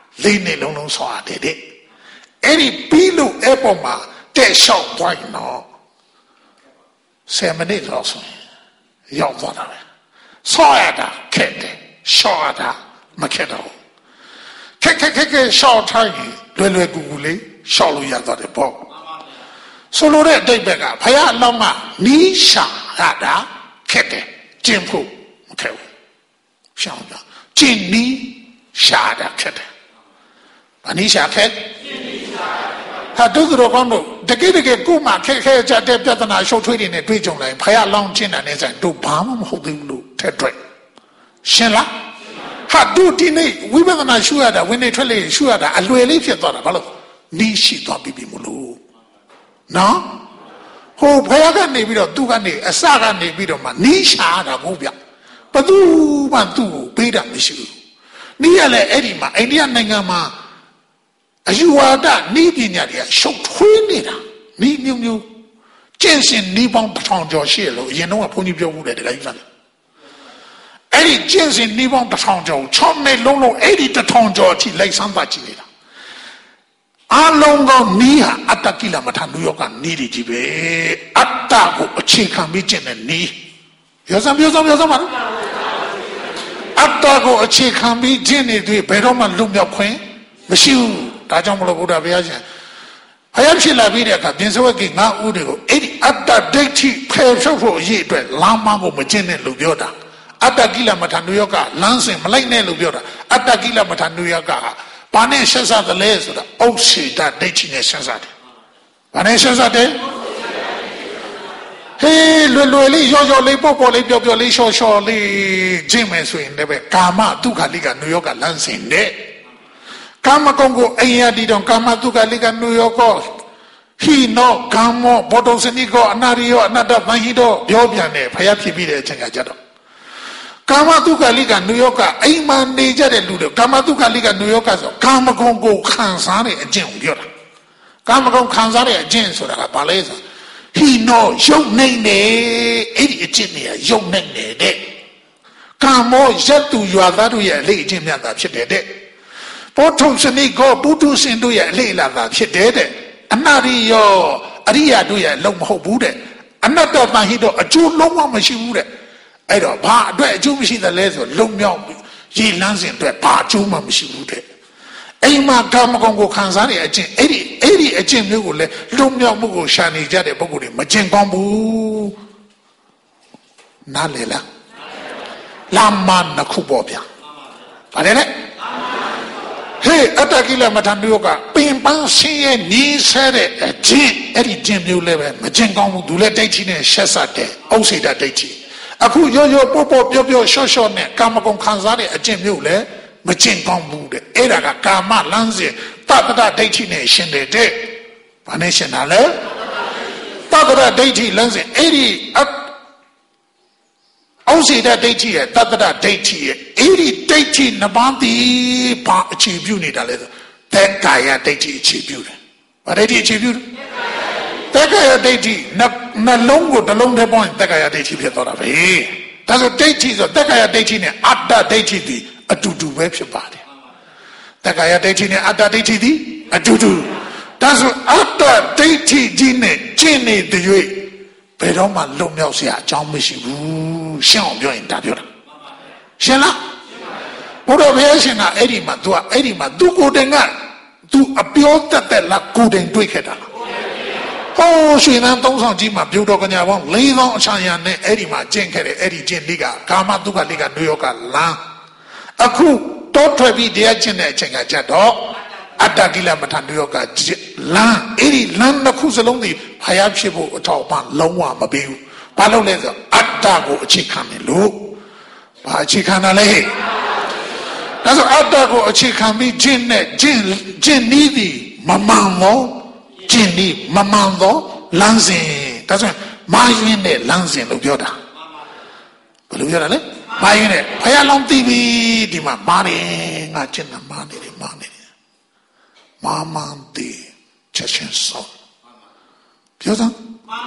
4 နှစ်လုံးဆွာတယ်တဲ့အဲ့ဒီပြီးလို့အဲ့ပေါ်မှာတဲ့လျှောက်သွားရင်တော့10 မိနစ်လောက်ဆိုရောက်သွားတာပဲဆောရတာခက်တယ်ရှော့ရတာမခက်တော့ခက်ရှော့ထိုင်းလွယ်ကူလေးရှော့လို့ရသွားတယ်ပေါ့ဆိုလိုတဲ့အတိတ်ဘက်ကဘုရားအလောင်းကနီးရှာရတာခက်တယ်ကျင့်ဖို့မခက်ဘူးရှောင်းတာကျင့်နီးရှာတာခက်တယ်ဘာနီးရှာခက်ဟာဒုက္ခရောကောင်းတို့တကယ်ကိုမှခက်ကြတဲ့ပြဿနာရှုပ်ထွေးတွေနဲ့တွေ့ကြုံလိုက်ဖယားလောင်းချင်းတာနဲ့ဆိုင်တို့ဘာမှမဟုတ်သေးဘူးလို့ထက်တွေ့ရှင်းလားဟာတို့ဒီနေ့ဝိပဿနာရှုရတာဝင်နေထွက်လေရှုရတာအလွယ်လေးဖြစ်သွားတာဘာလို့နီးရှိသွားပြီမလို့နော်ဟိုဖယားကနေပြီးတော့သူကနေအစကနေပြီးတော့မှနီးရှာတာမဟုတ်ဗျဘသူမှသူ့ကိုပေးတာမရှိဘူးနီးရလဲအဲ့ဒီမှာအိန္ဒိယနိုင်ငံမှာအယူဝါဒနီးပညာတွေကရှုပ်ထွေးနေတာနီးမျိုးကျင့်စဉ်နီးပေါင်း1000ကျော်ရှိရလို့အရင်တော့ဘုန်းကြီးပြောမှုတယ်တကယ်ကြီးလားအဲ့ဒီကျင့်စဉ်နီးပေါင်း1000ကျော်6 နှစ်လုံးအဲ့ဒီ1000ကျော်အထိလိုက်ဆန်းပါကြည့်နေတာအလုံးသောနီးဟာအတ္တကိလမထာနုယောဂနီးတွေကြီးပဲအတ္တကိုအခြေခံပြီးကျင့်တဲ့နီးပြောစမ်းပါလားအတ္တကိုအခြေခံပြီးကျင့်နေတွေ့ဘယ်တော့မှလွတ်မြောက်ခွင့်မရှိဘူးဒါကြောင့်မလို့ဘုရားဘုရားရှင်ဘုရားဖြစ်လာပြီးတဲ့အခါပြင်စဝက်ကငါဥတွေကိုအဲ့ဒီအတ္တဒိဋ္ဌိဖယ်ထုတ်ဖို့အရေးအတွက်လမ်းမကိုမကျင့်နဲ့လို့ပြောတာအတ္တကိလမထာနုယောဂလမ်းစဉ်မလိုက်နဲ့လို့ပြောတာအတ္တကိလမထာနုယောဂဘာနဲ့ဆက်စားတယ်လဲဆိုတာဥစ္စေတဒိဋ္ဌိနဲ့ဆက်စားတယ်ဘာနဲ့ဆက်စားတယ်ဟေးလွယ်လေးရောလေးပေါ်လေးပြောလေးရှော့လေးကျင့်မယ်ဆိုရင်လည်းကာမဒုက္ခလိကနုယောဂလမ်းစဉ်နဲ့ကာမကုံကိုအိယတိတောကာမတုကလိကနုယောကောဟိနောဂမ္မောဘောဓစနိကောအနာရိယောအနတ္တဗဟိတောပြောပြန်တယ်ဖယားဖြစ်ပြီးတဲ့အချိန်ကကြတော့ကာမတုကလိကနုယောကအိမ်မှာနေကြတဲ့လူတွေကာမတုကလိကနုယောကဆိုကာမကုံကိုခံစားတဲ့အကျင့်ကိုပြောတာကာမကုံခံစားတဲ့အကျင့်ဆိုတာကဘာလဲဆိုဟိနောယုတ်နိုင်နေအဲ့ဒီအကျင့်တွေကယုတ်နိုင်နေတဲ့ကာမောယတ္တုရွာသားတို့ရဲ့အလေးအကျင့်မြတ်တာဖြစ်တဲ့ဘောထုစနိကောပုထုရှင်တို့ရဲ့အလေးလာတာဖြစ်တဲ့အနာရိယောအရိယာတို့ရဲ့အလုံးမဟုတ်ဘူးတဲ့အနတ္တတန်ဟိတော့အကျိုးလုံးဝမရှိဘူးတဲ့အဲ့တော့ဘာအတွက်အကျိုးမရှိသလဲဆိုလုံမြောက်ရေလန်းစဉ်အတွက်ဘာအကျိုးမှမရှိဘူးတဲ့အိမ်မှာကာမဂုဏ်ကိုခံစားတဲ့အကျင့်အဲ့ဒီအကျင့်မျိုးကိုလည်းလုံမြောက်မှုကိုရှာနေကြတဲ့ပုဂ္ဂိုလ်တွေမကျင့်ကောင်းဘူးနားလေလားလာမနှစ်ခုပေါ့ဗျာဗါတယ်လေဟေးအတ္တကိလမထာနုယောဂပင်ပန်းဆင်းရဲနီးဆဲတဲ့အကျင့်အဲ့ဒီကျင့်မျိုးလည်းပဲမကျင့်ကောင်းဘူးသူလည်းဒိဋ္ဌိနဲ့ရှက်ဆက်တယ်ဥစ္စေတဒိဋ္ဌိအခုရောပေါ်ပြောရှော့နဲ့ကာမဂုဏ်ခံစားတဲ့အကျင့်မျိုးလည်းမကျင့်ကောင်းဘူးတဲ့အဲ့ဒါကကာမလမ်းစဉ်တတ္တဒိဋ္ဌိနဲ့ရှင်တဲ့ဘာနဲ့ရှင်တာလဲတတ္တဒိဋ္ဌိလမ်းစဉ်အဲ့ဒီဥစ္စေတဒိဋ္ဌိရဲ့တတ္တဒိဋ္ဌိရဲ့အဲ့ဒီဒိဋ္ဌိနှစ်ပါးသည်ဘာအခြေပြုနေတာလဲဆိုသက်ကာယဒိဋ္ဌိအခြေပြုတယ်ဘာဒိဋ္ဌိအခြေပြုတယ်သက်ကာယဒိဋ္ဌိနှလုံးကိုတစ်လုံးတည်းပေါင်းရင်သက်ကာယဒိဋ္ဌိဖြစ်သွားတာပဲဒါဆိုဒိဋ္ဌိဆိုသက်ကာယဒိဋ္ဌိနဲ့အတ္တဒိဋ္ဌိသည်အတူတူပဲဖြစ်ပါတယ်သက်ကာယဒိဋ္ဌိနဲ့အတ္တဒိဋ္ဌိသည်အတူတူဒါဆိုအတ္တဒိဋ္ဌိကြီးနဲ့ကျင့်နေတဲ့၍ဘယ်တော့မှလွတ်မြောက်เสียအကြောင်းမရှိဘူးရှင်းအောင်ပြောရင်ဒါပြောတာရှင်းလားဘုရားဘုရားရှင်ကအဲ့ဒီမှာ तू ကအဲ့ဒီမှာ तू ကိုယ်တိုင်က तू အပြောတတ်တဲ့လားကိုယ်တိုင်တွေ့ခဲ့တာဟောရွှေနန်းသုံးဆောင်ကြီးမှာပြုတော်ကညာပေါင်း4000အချမ်းရနဲ့အဲ့ဒီမှာကျင့်ခဲ့တယ်အဲ့ဒီကျင့်လိကကာမတုခလိကနုယောကလမ်းအခုတောထွက်ပြီးတရားကျင့်တဲ့အချိန်ကကြတော့အတ္တကိလမထနုယောကလမ်းအဲ့ဒီလမ်းတစ်ခုစလုံးဒီဖယားဖြစ်ဖို့အထောက်အပံ့လုံးဝမပေးဘူးဘာလို့လဲဆိုအတ္တကိုအခြေခံတယ်လို့ဘာအခြေခံတာလဲဒါဆိုအတ္တကိုအခြေခံပြီးကျင့်နဲ့ကျင့်နည်းသည်မမှန်တော့ကျင့်နည်းမမှန်တော့လမ်းစဉ်ဒါဆိုမာယွင်းတဲ့လမ်းစဉ်လို့ပြောတာဘယ်လိုပြောတာလဲမာယွင်းတဲ့ဘုရားလောင်းသိပြီဒီမှာမာတယ်ငါကျင့်တာမာနေတယ်မာနေတယ်မာမန်တီချက်ချင်းစောပြောစမ်း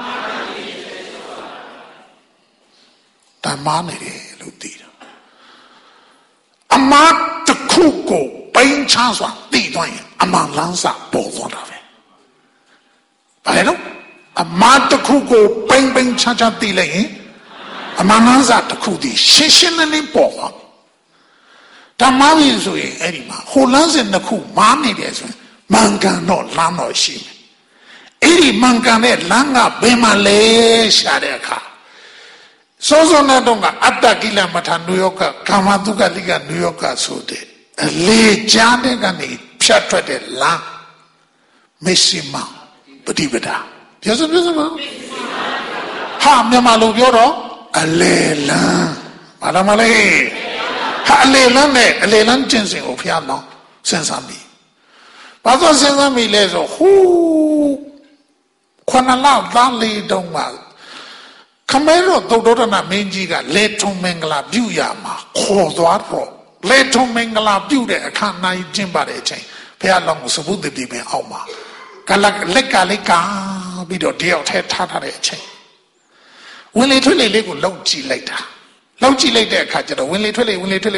တမာနေတယ်လို့သိတာအမတ်တစ်ခုကိုပိန်းချစွာသိသွားရင်အမှန်လန်းစာပေါ်သွားတာပဲဘာလဲလို့အမတ်တစ်ခုကိုပိန်းချသိလိုက်ရင်အမှန်လန်းစာတစ်ခုဒီရှင်းရှင်းလင်းလင်းပေါ်သွားဓမ္မဝိဆိုရင်အဲ့ဒီမှာဟိုလန်းစဉ်တစ်ခုမားနေတယ်ဆိုရင်မှန်ကန်တော့လမ်းတော့ရှိမယ်အဲ့ဒီမှန်ကန်တဲ့လမ်းကဘယ်မှာလဲရှာတဲ့အခါစောစောနဲ့တော့ကအတ္တကိလမထနုယောကကာမတုခလိကနုယောကဆိုတဲ့အလေကြားတဲ့ကနေဖြတ်ထွက်တဲ့လမ်းမရှိမှပฏิပဒါပြောစမ်းဟာမြန်မာလိုပြောတော့အလေလမ်းဘာလို့မလဲဟာအလေလမ်းနဲ့အလေလမ်းကျင့်စဉ်ကိုဖျားတော့စဉ်းစားမိဘာလို့စဉ်းစားမိလဲဆိုဟူးခဏလောက်သားလေးတုံးမှာခမဲတော့သုတ္တရဏမင်းကြီးကလေထုံမင်္ဂလာပြုရမှာခေါ်သွားတော့လေထုံမင်္ဂလာပြုတဲ့အခါနိုင်ကျင့်ပါတဲ့အချိန်ဘုရားလောင်းကိုစပုတ္တိပင်အောက်မှာကလလက်ကလေးကပြီးတော့တယောက်ထဲထားထားတဲ့အချိန်ဝင်လေထွက်လေလေးကိုလောက်ကြည့်လိုက်တာလောက်ကြည့်လိုက်တဲ့အခါကျတော့ဝင်လေထွက်လေလုံးရင်း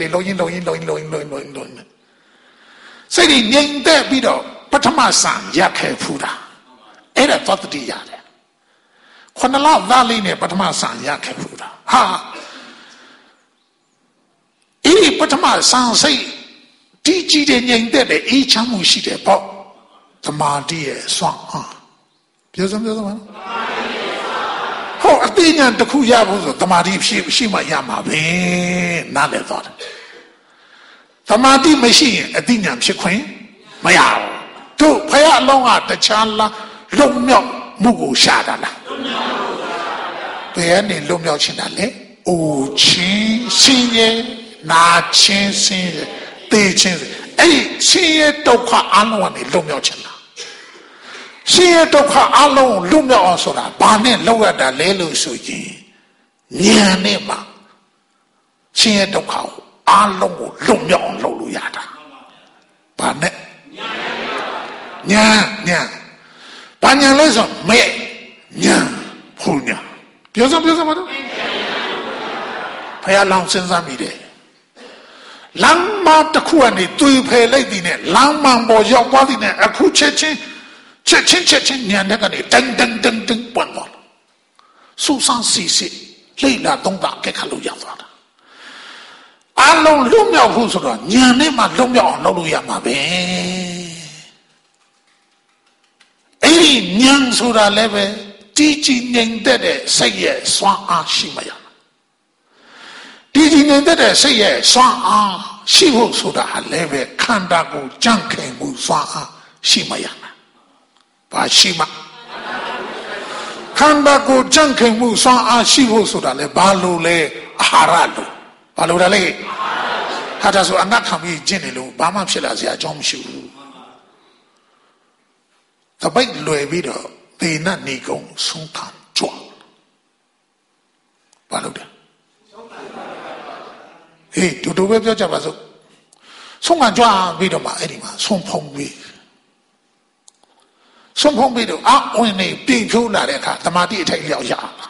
စိတ်ကြီးငြိမ်သက်ပြီးတော့ပထမဆံရက်ခဲ့ဖူးတာအဲ့ဒါသတ္တိရတယ်ခဏလောက်သားလေးနဲ့ပထမဆံရခဲ့ဖူးတာဟာအေးပထမဆံစိတ်တီးကြီးတဲ့ငြိမ်သက်တဲ့အေးချမ်းမှုရှိတယ်ပေါ့သမာဓိရဲ့စွမ်းအားပြောစမ်းဟောအသိဉာဏ်တစ်ခုရဖို့ဆိုသမာဓိရှိမှရမှာပဲနားလည်သွားတယ်သမာဓိမရှိရင်အသိဉာဏ်ဖြစ်ခွင့်မရဘူးတို့ဖယားအလုံးကတခြားလားလုံမြောက်မှုကိုရှာတာလားဘယ်ကနေလုံမြောက်ချင်တာလဲအိုချင်းဆင်းရဲနာချင်းဆင်းရဲတေးချင်းအဲ့ဒီဆင်းရဲဒုက္ခအလုံးကနေလုံမြောက်ချင်တာဆင်းရဲဒုက္ခအလုံးလုံမြောက်အောင်ဆိုတာဘာနဲ့လောက်ရတာလဲလို့ဆိုရင်ဉာဏ်နဲ့မှဆင်းရဲဒုက္ခကိုအလုံးကိုလုံမြောက်အောင်လုပ်လို့ရတာဘာနဲ့ဉာဏ်ဘာညာလဲဆိုမဲ့ညာဖူညာပြောစမ်းမတော့ဖယားလောင်းစဉ်းစားမိတယ်လမ်းမတစ်ခုကနေတွေ့ဖယ်လိုက်သည်နဲ့လမ်းမပေါ်ရောက်သွားသည်နဲ့အခုချက်ချင်းညာတဲ့ကနေတန်းပွန်သွားစူဆန်းစီလိလာသုံးတာကဲခါလို့ရောက်သွားတာအလုံးလွတ်မြောက်ဖို့ဆိုတော့ညာနဲ့မှလွတ်မြောက်အောင်လုပ်လို့ရမှာပဲအဲ့ဒီဉာဏ်ဆိုတာလည်းပဲကြီးငြိမ်သက်တဲ့စိတ်ရဲ့စွမ်းအားရှိမှရကြီးငြိမ်သက်တဲ့စိတ်ရဲ့စွမ်းအားရှိဖို့ဆိုတာလည်းပဲခန္ဓာကိုယ်ကြံ့ခိုင်မှုစွမ်းအားရှိမှရမှာဘာရှိမှခန္ဓာကိုယ်ကြံ့ခိုင်မှုစွမ်းအားရှိဖို့ဆိုတာလည်းဘာလို့လဲအာဟာရလို့ဘာလို့လဲဟာဒါဆိုအနတ်ခံပြီးကျင့်နေလို့ဘာမှဖြစ်လာစရာအကြောင်းမရှိဘူးတပိတ်လွယ်ပြီးတော့ဒေနနေကုံဆုံးခံကြွဘာလို့လဲဟေးတူပဲပြောကြပါစို့ဆုံးခံကြွပြီးတော့မှအဲ့ဒီမှာဆုံးဖုံးပြီးတော့အဝင်နေပြင်ဖြိုးလာတဲ့အခါသမာဓိအထိုက်ရောက်ရလာ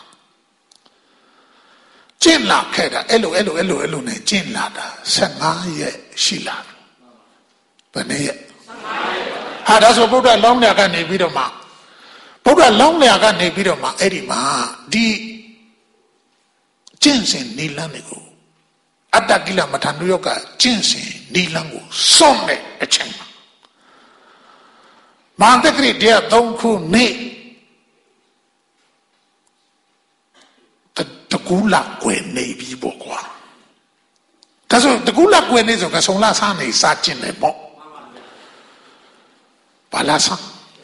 ကျင့်လာခဲ့တာအဲ့လိုနဲ့ကျင့်လာတာ15ရက်ရှိလာဘယ်နည်းရက်ဟာဒါဆိုဗုဒ္ဓလောင်းမြတ်ကနေပြီးတော့မှဘဘုရားလောင်းလျာကနေပြီးတော့မှအဲ့ဒီမှာဒီကျင့်စဉ်နိလန်းတွေကိုအတ္တကိလမထာနုယောဂကျင့်စဉ်နိလန်းကိုစွန့်တဲ့အချိန်မှာမဟာတက္ကရီ3ခုနေ့တကူလာကွယ်နေပြီပေါ့ကွာဒါဆိုတကူလာကွယ်နေဆိုကဆုံလာစားနေစားကျင်တယ်ပေါ့ဘာလာစား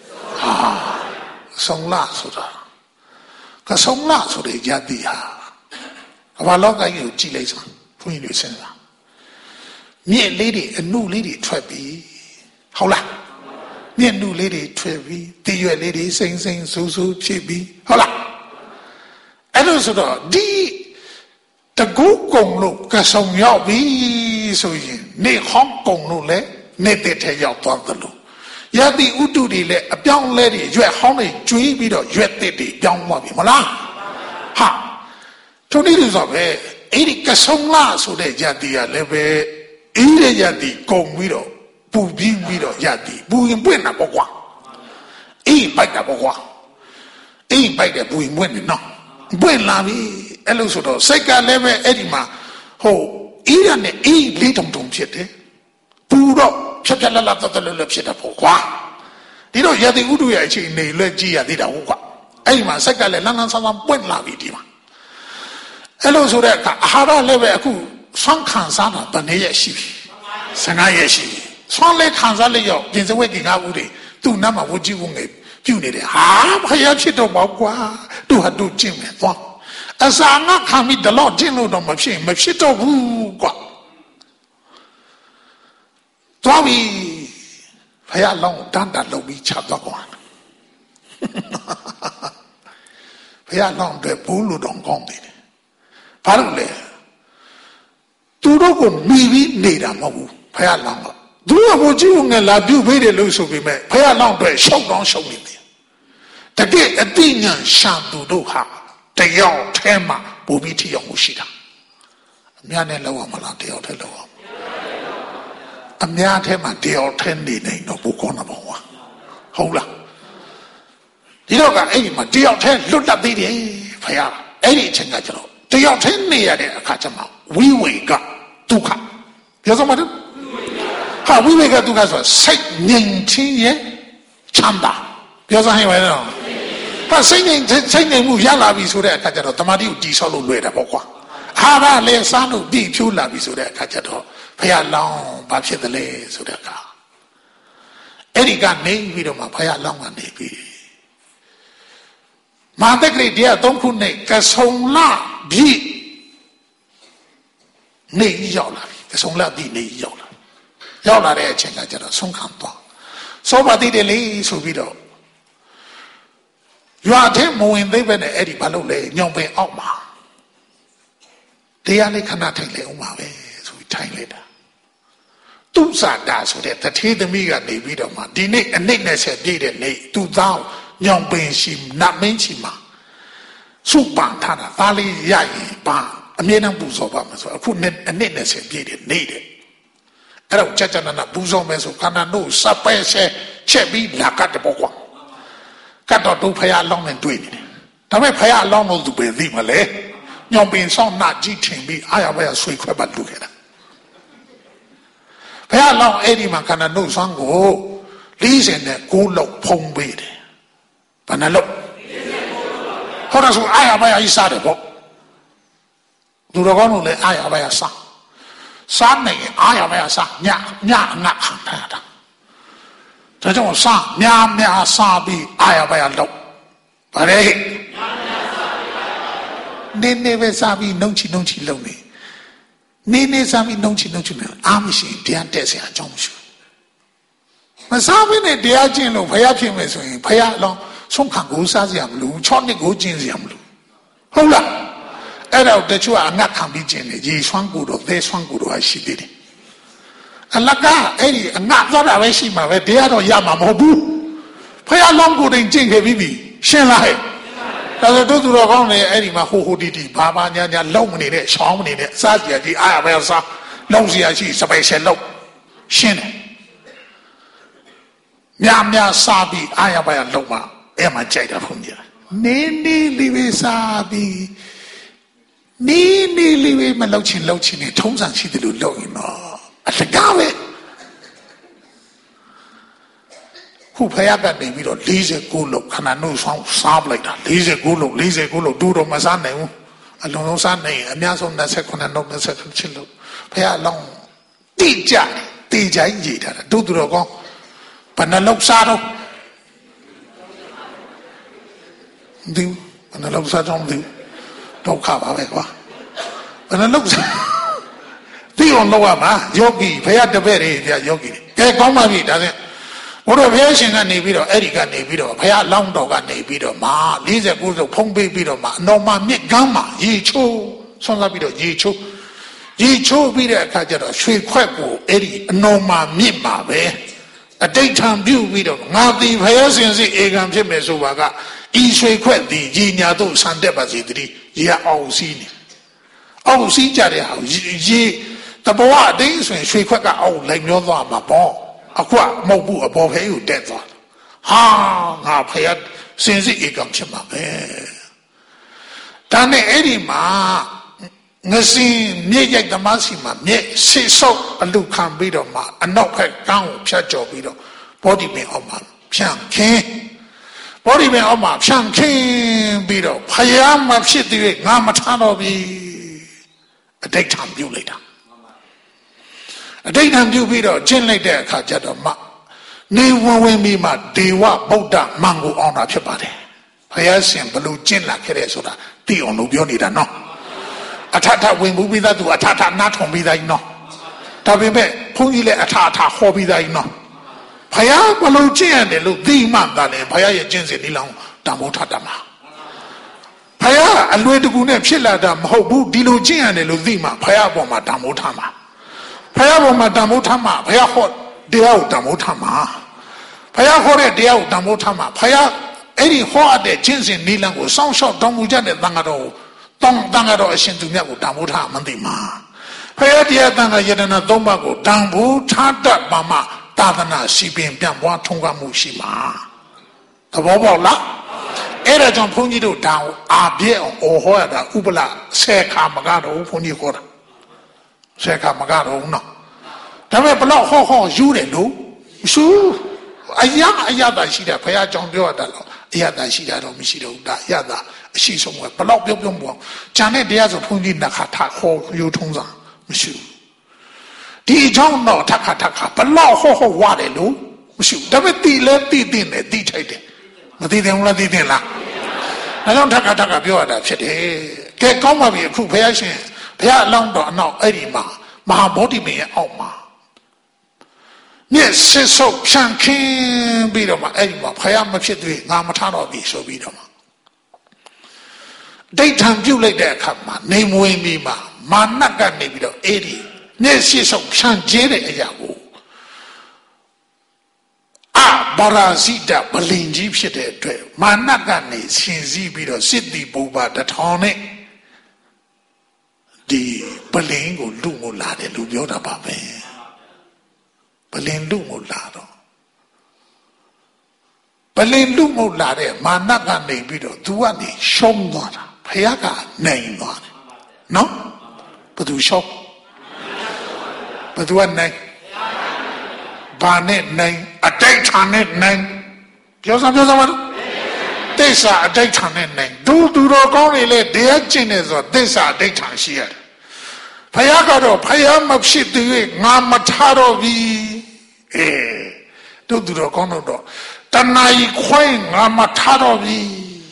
ဆုံလာဆိုတာကဆုံလာဆိုတဲ့ယတိဟာဘာလောကကြီးကိုကြည်လိုက်စမ်းဘုန်းကြီးတွေစဉ်းစားမြင့်လေးတွေအနုလေးတွေထွက်ပြီဟုတ်လားမြင့်နုလေးတွေထွက်ပြီတည်ရွယ်လေးတွေစိမ့်စိမ့်ဆူဆူဖြစ်ပြီဟုတ်လားအဲ့လိုဆိုတော့ဒီတကူကုံလို့ကဆုံရောက်ပြီဆိုရင်နေဟောင်းကုံလို့လည်းနေတဲ့ထဲရောက်သွားသလိုယတိဥတုတွေလည်းအပြောင်းလဲတွေရွက်ဟောင်းတွေကျွေးပြီးတော့ရွက်တစ်တွေပြောင်းသွားပြီမလားဟာထိုနည်းလို့ဆိုပဲအဲ့ဒီကဆုံလာဆိုတဲ့ယတိကလည်းပဲအေးတဲ့ယတိကုံပြီးတော့ပူပြီးတော့ယတိပူရင်ပွင့်တာပေါ့ကွာအေးပိုက်တာပေါ့ကွာအေးပိုက်တယ်ပူရင်ပွင့်တယ်နော်ပွင့်လာပြီအဲ့လိုဆိုတော့စိတ်ကလည်းပဲအဲ့ဒီမှာဟိုအေးရနဲ့အေးလေးတုံတုံဖြစ်တယ်ပူတော့ဖြတ်ဖြတ်လတ်လတ်တော်တော်ဖြစ်တာပေါ့ကွာဒီတော့ယတိဥတုရဲ့အချိန်နေလွဲကြည့်ရသေးတာဟုတ်ကွာအဲ့ဒီမှာစိတ်ကလည်းလန်းလန်းဆန်းဆန်းပွင့်လာပြီဒီမှာအဲ့လိုဆိုတဲ့အခါအာဟာရလည်းပဲအခုဆွမ်းခံစားတာတနေ့ရက်ရှိပြီ15ရက်ရှိပြီဆွမ်းလေးခံစားလေးရောက်ပြင်စဝဲကင်ကားဦးတွေသူ့နားမှာဝကြည့်ဝင်ပြုတ်နေတယ်ဟာဖယားဖြစ်တော့ပေါ့ကွာသူဟာသူကျင့်မယ်သွားအစာငါခံပြီးတလို့ကျင့်လို့တော့မဖြစ်တော့ဘူးကွာသွားပြီဖယားလောင်းတန်းတလုပ်ပြီးချတော့ကွာဖယားလောင်းတဲ့ဘူးလို့တော့ကောင်းတယ်ဘာလို့လဲသူတို့ကိုမိပြီးနေတာမဟုတ်ဘူးဖယားလောင်းကသူကဘိုးကြီးကလာပြုတ်ပေးတယ်လို့ဆိုပေမဲ့ဖယားလောင်းတွေရှောက်ကောင်းရှောက်နေတယ်တကယ်အတိညာရှာသူတို့ဟာတယောက်ထဲမှာပူပြီးထရောက်မှုရှိတာအများနဲ့လောက်အောင်မလားတယောက်ထဲလောက်အောင်အများထဲမှာတယောက်ထဲနေနေတော့ဘုကောနာပေါ့ကွာဟုတ်လားဒီတော့ကအဲ့ဒီမှာတယောက်ထဲလွတ်တတ်သေးတယ်ဖယားအဲ့ဒီအချိန်ကကျတော့တယောက်ထဲနေရတဲ့အခါကျမှဝိဝေကဒုက္ခပြောစမ်းပါတော့ဟာဝိဝေကဒုက္ခဆိုစိတ်ငြိမ်ခြင်းရဲ့ချမ်းသာပြောစမ်းဟဲ့ပါတော့ဟာစိတ်ငြိမ်မှုရလာပြီဆိုတဲ့အခါကျတော့တမာတိကိုတီဆောက်လို့လွယ်တယ်ပေါ့ကွာအာဟာရလည်းစားလို့ပြည့်ဖြိုးလာပြီဆိုတဲ့အခါကျတော့ဖယားလောင်းဘာဖြစ်တယ်လဲဆိုတဲ့အခါအဲ့ဒီကနေပြီးတော့မှဖယားလောင်းကနေပြီးမာတက်ကလေး3ခုနဲ့ကဆုံလာပြီနေရောက်လာပြီကဆုံလာပြီနေရောက်လာတဲ့အချိန်ကကျတော့ဆုံးခံသွားစောပါတိတယ်လေဆိုပြီးတော့ရွာထဲမဝင်သေးပဲနဲ့အဲ့ဒီဘာလို့လဲညောင်ပင်အောက်မှာတရားလေးခဏထိုင်လေအောင်ပါပဲဆိုပြီးထိုင်လိုက်တာသူ့စာတာဆိုတဲ့တထေးသမီးကနေပြီးတော့မှဒီနေ့အနိတ်နဲ့ဆက်ပြည့်တဲ့နေ့သူ့သားညောင်ပင်ရှိနတ်မင်းရှိမှာစုပန်ထားတာသားလေးရရင်ပါအမြဲတမ်းပူဇော်ပါမယ်ဆိုအခုအနှစ်နဲ့ဆက်ပြည့်တဲ့နေ့တဲ့အဲ့တော့ကြာနာပူဇော်မယ်ဆိုခန္ဓာတို့စပဲချက်ပြီးလာကတ်တဲ့ပေါ့ကွာကတ်တော့သူဖယားလောင်းနဲ့တွေ့နေတယ်ဒါပေမဲ့ဖယားလောင်းလို့သူပဲသိမလဲညောင်ပင်ဆောင်နာကြီးထင်ပြီးအာရဘယဆွေခွဲပတ်လူခဲ့တာဖယားလောင်းအဲ့ဒီမှာခန္ဓာတို့ဆွမ်းကို49လောက်ဖုံးပေးတယ်ဘယ်နှလောက်ဟောတာဆိုအာရဘယကြီးစားတယ်ပေါ့သူတော်ကောင်းတို့လည်းအာရဘယစားနေအာရဘယစားညအငတ်ခံထားတာဒါကြောင့်စားများစားပြီးအာရဘယလောက်ဗါလေနေပဲစားပြီးနှုံချီလုံနေနေစားပြီးနှုံချီအာမရှိတရားတက်စရာအကြောင်းမရှိဘူးမစားဘဲနဲ့တရားကျင့်လို့ဖယားဖြစ်မယ်ဆိုရင်ဖယားအလောင်းဆုံးခံကိုစားစရာမလိုဘူး6နှစ်ကိုကျင့်စရာမလိုဟုတ်လားအဲ့တော့တချို့ကအငတ်ခံပြီးကျင့်တယ်ရေဆွမ်းကိုတော့သဲဆွမ်းကိုတော့ရှိသေးတယ်အလကအဲ့ဒီအငတ်သွားတာပဲရှိမှာပဲတရားတော့ရမှာမဟုတ်ဘူးဖယားလောင်းကိုတင်ကျင့်ခဲ့ပြီးပြီရှင်းလားဟဲ့ဒါဆိုတို့သူတော်ကောင်းတွေအဲ့ဒီမှာဟိုတီဘာညာလုံမနေတဲ့ရှောင်းမနေတဲ့စားစရာကြီးအားရပဲစားလုံစရာရှိစပယ်ရှယ်လုံရှင်းတယ်များစားပြီးအားရပါရလုံမှာအဲ့မှာကြိုက်တာဘုန်းကြီးနေနေလေးပဲစားပြီးနေနေလေးပဲမလောက်ချင်နေထုံးစံရှိတယ်လို့လုပ်ရင်တော့အလကားပဲခုဖယားကနေပြီးတော့49လောက်ခဏနှုတ်ဆောင်စားပလိုက်တာ49လောက်တူတော့မစားနိုင်ဘူးအလုံးလုံးစားနိုင်အများဆုံး29လောက်28လောက်ဖယားလောင်းတိကြိုင်းကြည်တာတို့သူတော်ကောင်းဘယ်နှလောက်စားတော့ဒီဘယ်နှလောက်စားတော့ဒီဒုက္ခပါပဲကွာဘယ်နှလောက်စားဒီအောင်လောက်ရမှာယောဂီဖယားတပည့်တွေပြယောဂီကဲကောင်းပါပြီဒါဆိုဘုရားဘုရားရှင်ကနေပြီးတော့အဲ့ဒီကနေပြီးတော့ဘုရားလောင်းတော်ကနေပြီးတော့မာ49ဆိုဖုံးပေးပြီးတော့မာအနော်မမြစ်ကမ်းမှာရေချိုးဆွမ်းစားပြီးတော့ရေချိုးပြီးတဲ့အခါကျတော့ရွှေခွက်ကိုအဲ့ဒီအနော်မမြစ်မှာပဲအတိတ်ထံပြုပြီးတော့ငါသည်ဘုရားရှင်စီဧကံဖြစ်မယ်ဆိုပါကဤရွှေခွက်သည်ကြီးညာတို့ဆန်တက်ပါစေတည်းရေအောင်စီးနေအောင်စီးကြတဲ့ဟာရေတဘဝအတင်းဆိုရင်ရွှေခွက်ကအောင်လိုက်မျောသွားမှာပေါ့အခုမဟုတ်ဘူးအပေါ်ဖဲကိုတက်သွားဟာငါဖယားစင်စစ်ဧကံဖြစ်မှာပဲဒါနဲ့အဲ့ဒီမှာငစင်မြေရိုက်သမားစီမှာမြေဆိတ်ဆုပ်အလူခံပြီးတော့မှအနောက်ဖက်ကန်းကိုဖြတ်ကျော်ပြီးတော့ဘောဒီပင်အောက်မှာဖြန့်ခင်းဘောဒီပင်အောက်မှာဖြန့်ခင်းပြီးတော့ဖယားမဖြစ်သေးငါမထားတော့ပြီအတိတ်ထံပြုတ်လိုက်တာအတိတ်ထံပြုပြီးတော့ကျင့်လိုက်တဲ့အခါကျတော့မှနေဝင်ပြီးမှဒေဝဗုဒ္ဓမန်ကိုအောင်တာဖြစ်ပါတယ်ဘုရားရှင်ဘလို့ကျင့်လာခဲ့တဲ့ဆိုတာသိအောင်လို့ပြောနေတာနော်အထထဝင်ဘူးပြီးသားသူအထထနားထောင်ပြီးသားကြီးနော်ဒါပေမဲ့ဘုန်းကြီးလည်းအထဟောပြီးသားကြီးနော်ဘုရားဘလို့ကျင့်ရတယ်လို့သိမှသာလေဘုရားရဲ့ကျင့်စဉ်ဒီလောင်တန်ဖိုးထတာမှာဘုရားအလွယ်တကူနဲ့ဖြစ်လာတာမဟုတ်ဘူးဒီလိုကျင့်ရတယ်လို့သိမှဘုရားအပေါ်မှာတန်ဖိုးထမှာဘုရားပေါ်မှာတန်ဖိုးထမှာဘုရားဟောတရားကိုတန်ဖိုးထမှာဘုရားဟောတဲ့တရားကိုတန်ဖိုးထမှာဘုရားအဲ့ဒီဟောအပ်တဲ့ကျင့်စဉ်နိလန်းကိုစောင့်ရှောက်တော်မူကြတဲ့သံဃာတော်တန်ဃာတော်အရှင်သူမြတ်ကိုတန်ဖိုးထမှန်သိမှာဘုရားတရားတန်ဃာယတနာ၃ပါးကိုတန်ဖိုးထားတတ်ပါမှသာသနာစီပင်ပြန့်ပွားထုံးကားမှုရှိမှာသဘောပေါက်လားအဲ့ဒါကြောင့်ဘုန်းကြီးတို့တောင်အာပြည့်အောင်ဟောရတာဥပလ10 ခါမကတော့ဘုန်းကြီးဟောတာ10 ခါမကတော့နော်ဒါပေမဲ့ဘလောက်ဟောယူတယ်လို့မရှိအရာတာရှိတယ်ဘုရားကြောင့်ပြောရတာလို့အရာတာရှိတာတော့မရှိတော့ဘူးဒါအရာတာအရှိဆုံးပဲဘလောက်ပြောပေါ့ဂျန်တဲ့တရားဆိုဘုန်းကြီးနှစ်ခါထဟောယူထုံးစားမရှိဘူးဒီအကြောင်းတော့ထခါဘလောက်ဟောဝရတယ်လို့မရှိဘူးဒါပေမဲ့တီလဲတီတင်တယ်တီထိုက်တယ်မတီတင်ဘူးလားတီတင်လားဒါကြောင့်ထခါပြောရတာဖြစ်တယ်ကဲကောင်းပါပြီအခုဘုရားရှင်ဘုရားအလောင်းတော်အနောက်အဲ့ဒီမှာမဟာဗောဓိမင်းရဲ့အောက်မှာမျက်စိဆုပ်ဖြန့်ခင်းပြီးတော့မှအဲ့ဒီမှာဘုရားမဖြစ်သေးငါမထားတော့ပြီဆိုပြီးတော့မှဒိဋ္ဌံပြုတ်လိုက်တဲ့အခါမှာနေမွေးပြီးမှမာနကနေပြီးတော့အဲ့ဒီမျက်စိဆုပ်ဖြန့်ကျဲတဲ့အရာကိုဗရာဇိတဗလင်ကြီးဖြစ်တဲ့အတွက်မာနကနေရှင်စည်းပြီးတော့စစ်တီဘုရား1000နဲ့ဒီပလင်ကိုလူမို့လာတယ်လူပြောတာပါပဲပလင်လူမို့လာတော့ပလင်လူမို့လာတဲ့မာနကနေပြီးတော့သူကနေရှုံးသွားတာဖခင်ကနိုင်သွားတယ်နော်ဘသူရှုံးဘသူကနိုင်ဘာနဲ့နိုင်အတိတ်ဌာနဲ့နိုင်ပြောစမ်းပါတော့သစ္စာအတိတ်ဌာနဲ့နိုင်သူတော်ကောင်းတွေလေတရားကျင့်နေဆိုသစ္စာအတိတ်ဌာရှိရတယ်ဖယားကတော့ဖယားမဖြစ်သေးငါမထားတော့ဘူးသူတော်ကောင်းတော့တဏှာကြီးခွင်းငါမထားတော့ဘူး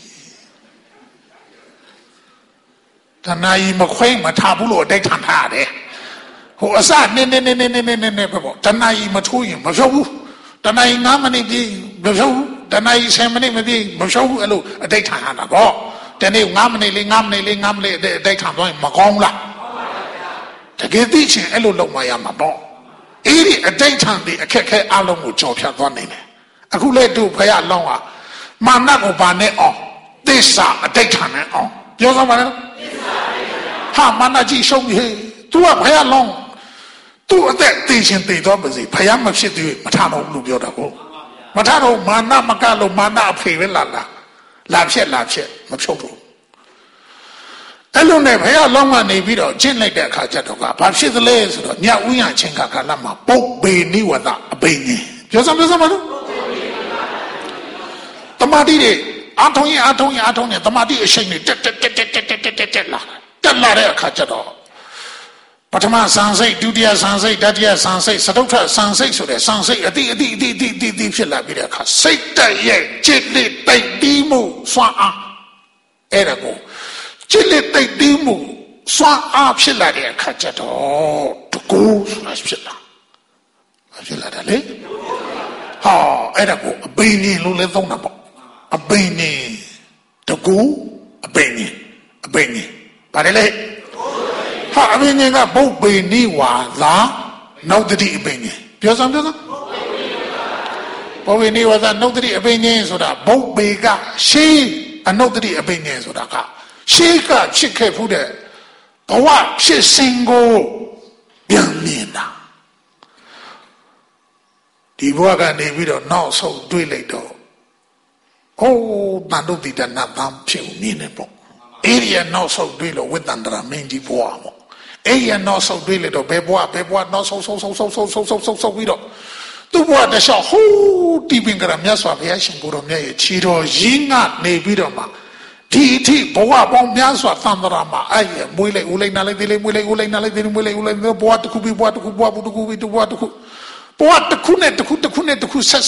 တဏှာကြီးမခွင်းမထားဘူးလို့အတိတ်ဌာထားရတယ်ဟိုအစနေပဲပေါ့တဏှာကြီးမထိုးရင်မဖြုတ်ဘူးတဏှာကြီး9မိနစ်ပြည့်မဖြုတ်ဘူးတဏှာကြီး10မိနစ်မပြည့်မဖြုတ်ဘူးအဲ့လိုအတိတ်ဌာထားတာပေါ့တနေ့9မိနစ်လေး9မိနစ်လေး9မိနစ်အတိတ်ဌာသွားရင်မကောင်းလားတကယ်သိချင်အဲ့လိုလုပ်မှရမှာပေါ့အဲ့ဒီအတိတ်ထံဒီအခက်ခဲအလုံးကိုကြော်ဖြတ်သွားနိုင်တယ်အခုလေတို့ဖယားလောင်းဟာမာနကိုပါနဲ့အောင်သစ္စာအတိတ်ထံနဲ့အောင်ပြောစမ်းပါလားသစ္စာအတိတ်ထံဟာမာနကြီးရှုံးပြီသူကဖယားလောင်းသူအသက်သိရှင်သိတော့ပါစေဖယားမဖြစ်သေးမထတော့ဘူးလို့ပြောတာကိုမထတော့မာနမကလို့မာနအဖေပဲလာဖြစ်မဖြုတ်ဘူးအဲ့လိုနဲ့ဘုရားလောင်းကနေပြီးတော့ကျင့်လိုက်တဲ့အခါကျတော့ကဘာဖြစ်သလဲဆိုတော့ညဥ်ရချင်းကာလမှာပုပ္ပေနိဝဒအဘိညာဉ်ပြောစမ်းမလို့တမာတိတွေအားထုံးရင်တမာတိအရှိန်တွေတက်လာတဲ့အခါကျတော့ပထမဆံစိတ်ဒုတိယဆံစိတ်တတိယဆံစိတ်စတုထဆံစိတ်ဆိုတဲ့ဆံစိတ်အတိဖြစ်လာပြီးတဲ့အခါစိတ်တက်ရဲ့จิตလေးတိတ်တီးမှုစွမ်းအားအဲ့ဒါကိုจิตလေးတိတ်တီးမှုစွမ်းအားဖြစ်လာတဲ့အခါကျတော့တကူဆိုတာဖြစ်လာတယ်လေဟာအဲ့ဒါကိုအဘိညာဉ်လို့လည်းသုံးတာပေါ့အဘိညာဉ်တကူအဘိညာဉ်ပါတယ်လေဟာအဘိညာဉ်ကပုပ္ပေနိဝါဒနောက်တတိအဘိညာဉ်ပြောစမ်းပုပ္ပေနိဝါဒနောက်တတိအဘိညာဉ်ဆိုတာပုပ္ပေကရှေးအနောက်တတိအဘိညာဉ်ဆိုတာကရှေးကဖြစ်ခဲ့ဖူးတဲ့ဘဝဖြစ်စဉ်ကိုပြန်မြင်တာဒီဘဝကနေပြီးတော့နောက်ဆုံးတွေးလိုက်တော့ဟိုးတန်တုတ်တိတနာတမ်းဖြစ်မြင်နေပေါ့အဲ့ဒီနောက်ဆုံးတွေးလို့ဝိတ္တန္တရာမင်းကြီးဘဝပေါ့အဲ့ဒီနောက်ဆုံးတွေးလိုက်တော့ဘယ်ဘဝနောက်ဆုံးပြီးတော့သူ့ဘဝတခြားဟိုးတီးပင်ကရမြတ်စွာဘုရားရှင်ကိုတော်မြတ်ရဲ့ခြေတော်ရင်းကနေပြီးတော့မှဒီအထိဘဝပေါင်းများစွာသံဃာမှာအဲ့ရမွေးလိုက်ဦးလိုက်နာလိုက်သေးလေးမွေးလိုက်ဦးလိုက်နာလိုက်သေးလေးမွေးလိုက်ဦးလိုက်ဘဝတစ်ခုပြီးဘဝတစ်ခုဘဝတစ်ခုပြီးဘဝတစ်ခုတစ်ခုနဲ့တစ်ခုဆက်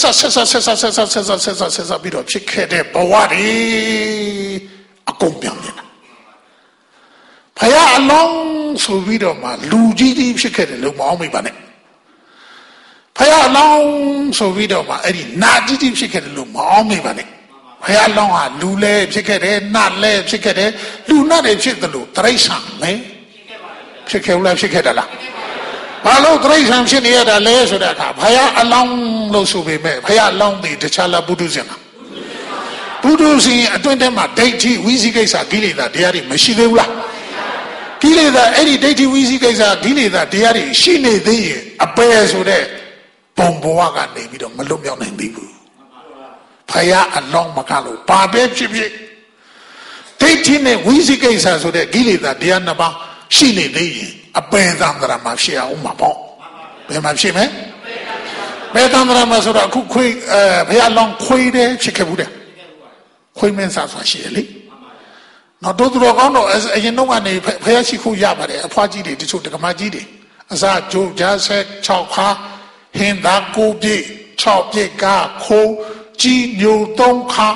ပြီးတော့ဖြစ်ခဲ့တဲ့ဘဝတွေအကုန်ပြောင်းနေတာဘုရားအလောင်းဆိုပြီးတော့မှလူကြီးဖြစ်ခဲ့တယ်လို့မအောင်မိပါနဲ့ဘုရားအလောင်းဆိုပြီးတော့မှအဲ့ဒီနာကြီးဖြစ်ခဲ့တယ်လို့မအောင်မိပါနဲ့ဘုရားလောင်းဟာလူလည်းဖြစ်ခဲ့တယ်နတ်လည်းဖြစ်ခဲ့တယ်လူနတ်တွေဖြစ်တယ်လို့တိရစ္ဆာန်လည်းဖြစ်ခဲ့ဘူးလားဖြစ်ခဲ့တယ်လားဘာလို့တိရစ္ဆာန်ဖြစ်နေရတာလဲဆိုတဲ့အခါဘုရားအလောင်းလို့ဆိုပေမဲ့ဘုရားအလောင်းတွေတခြားလားပုထုဇဉ်လားပုထုဇဉ်အတွင်းထဲမှာဒိဋ္ဌိဝိသိကိစ္စကိလေသာတရားတွေမရှိသေးဘူးလားကိလေသာအဲ့ဒီဒိဋ္ဌိဝိသိကိစ္စကိလေသာတရားတွေရှိနေသေးရင်အပယ်ဆိုတဲ့ပုံဘဝကနေပြီးတော့မလွတ်မြောက်နိုင်သေးဘူးဘုရားအလောင်းမကလို့ဘာပဲဖြစ်ဖြစ်ဒိဋ္ဌိနဲ့ဝိသိကိစ္စဆိုတဲ့ကိလေသာတရားနှစ်ပါးရှိနေသေးရင်အပယ်သံဃာမှာဖြစ်အောင်မှာပေါ့ဘယ်မှာဖြစ်မလဲဘယ်သံဃာမှာဆိုတော့အခုခွေးဘုရားလောင်းခွေးတယ်ဖြစ်ခဲ့ဘူးတဲ့ခွေးမင်းစားဆိုတာရှိတယ်လေနော်တို့တော်ကောင်းတော့အရင်တော့ကနေဖះရှိခုရပါတယ်အဖွားကြီးတွေတချို့တက္ကမကြီးတွေအစားကြိုးကြားဆက်6ခါဟင်းသား9ပြည့်6ပြည့်ကခိုးကြီးညို3ခါ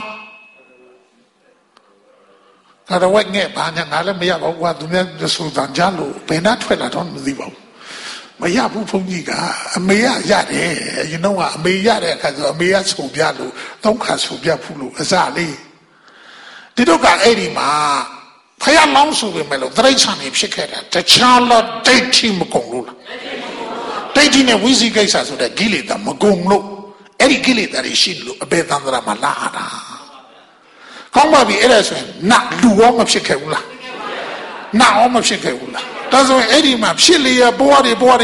ဒါတော့ငဲ့ဘာညာငါလည်းမရပါဘူးကွာသူများစူတန်ကြလို့ဘယ်နှထွက်လာတော့မသိပါဘူးမရဘူးဘုန်းကြီးကအမေရတယ်အရင်တော့ကအမေရတဲ့အခါဆိုအမေကဆူပြလို့3ခါဆူပြဖူးလို့အစားလေးဒီတော့ကအဲ့ဒီမှာဖယားလောင်းဆိုပေမဲ့လို့တရိစ္ဆာန်တွေဖြစ်ခဲ့တာတခြားလားဒိဋ္ဌိမကုန်လို့လားဒိဋ္ဌိနဲ့ဝိသိကိစ္စဆိုတဲ့ကိလေသာမကုန်လို့အဲ့ဒီကိလေသာတွေရှိလို့အပေသံဃာမှာလာတာကောင်းပါပြီအဲ့ဒါဆိုရင်နတ်လူရောမဖြစ်ခဲ့ဘူးလားနတ်ရောမဖြစ်ခဲ့ဘူးလားဒါဆိုရင်အဲ့ဒီမှာဖြစ်လေဘဝတွေအော်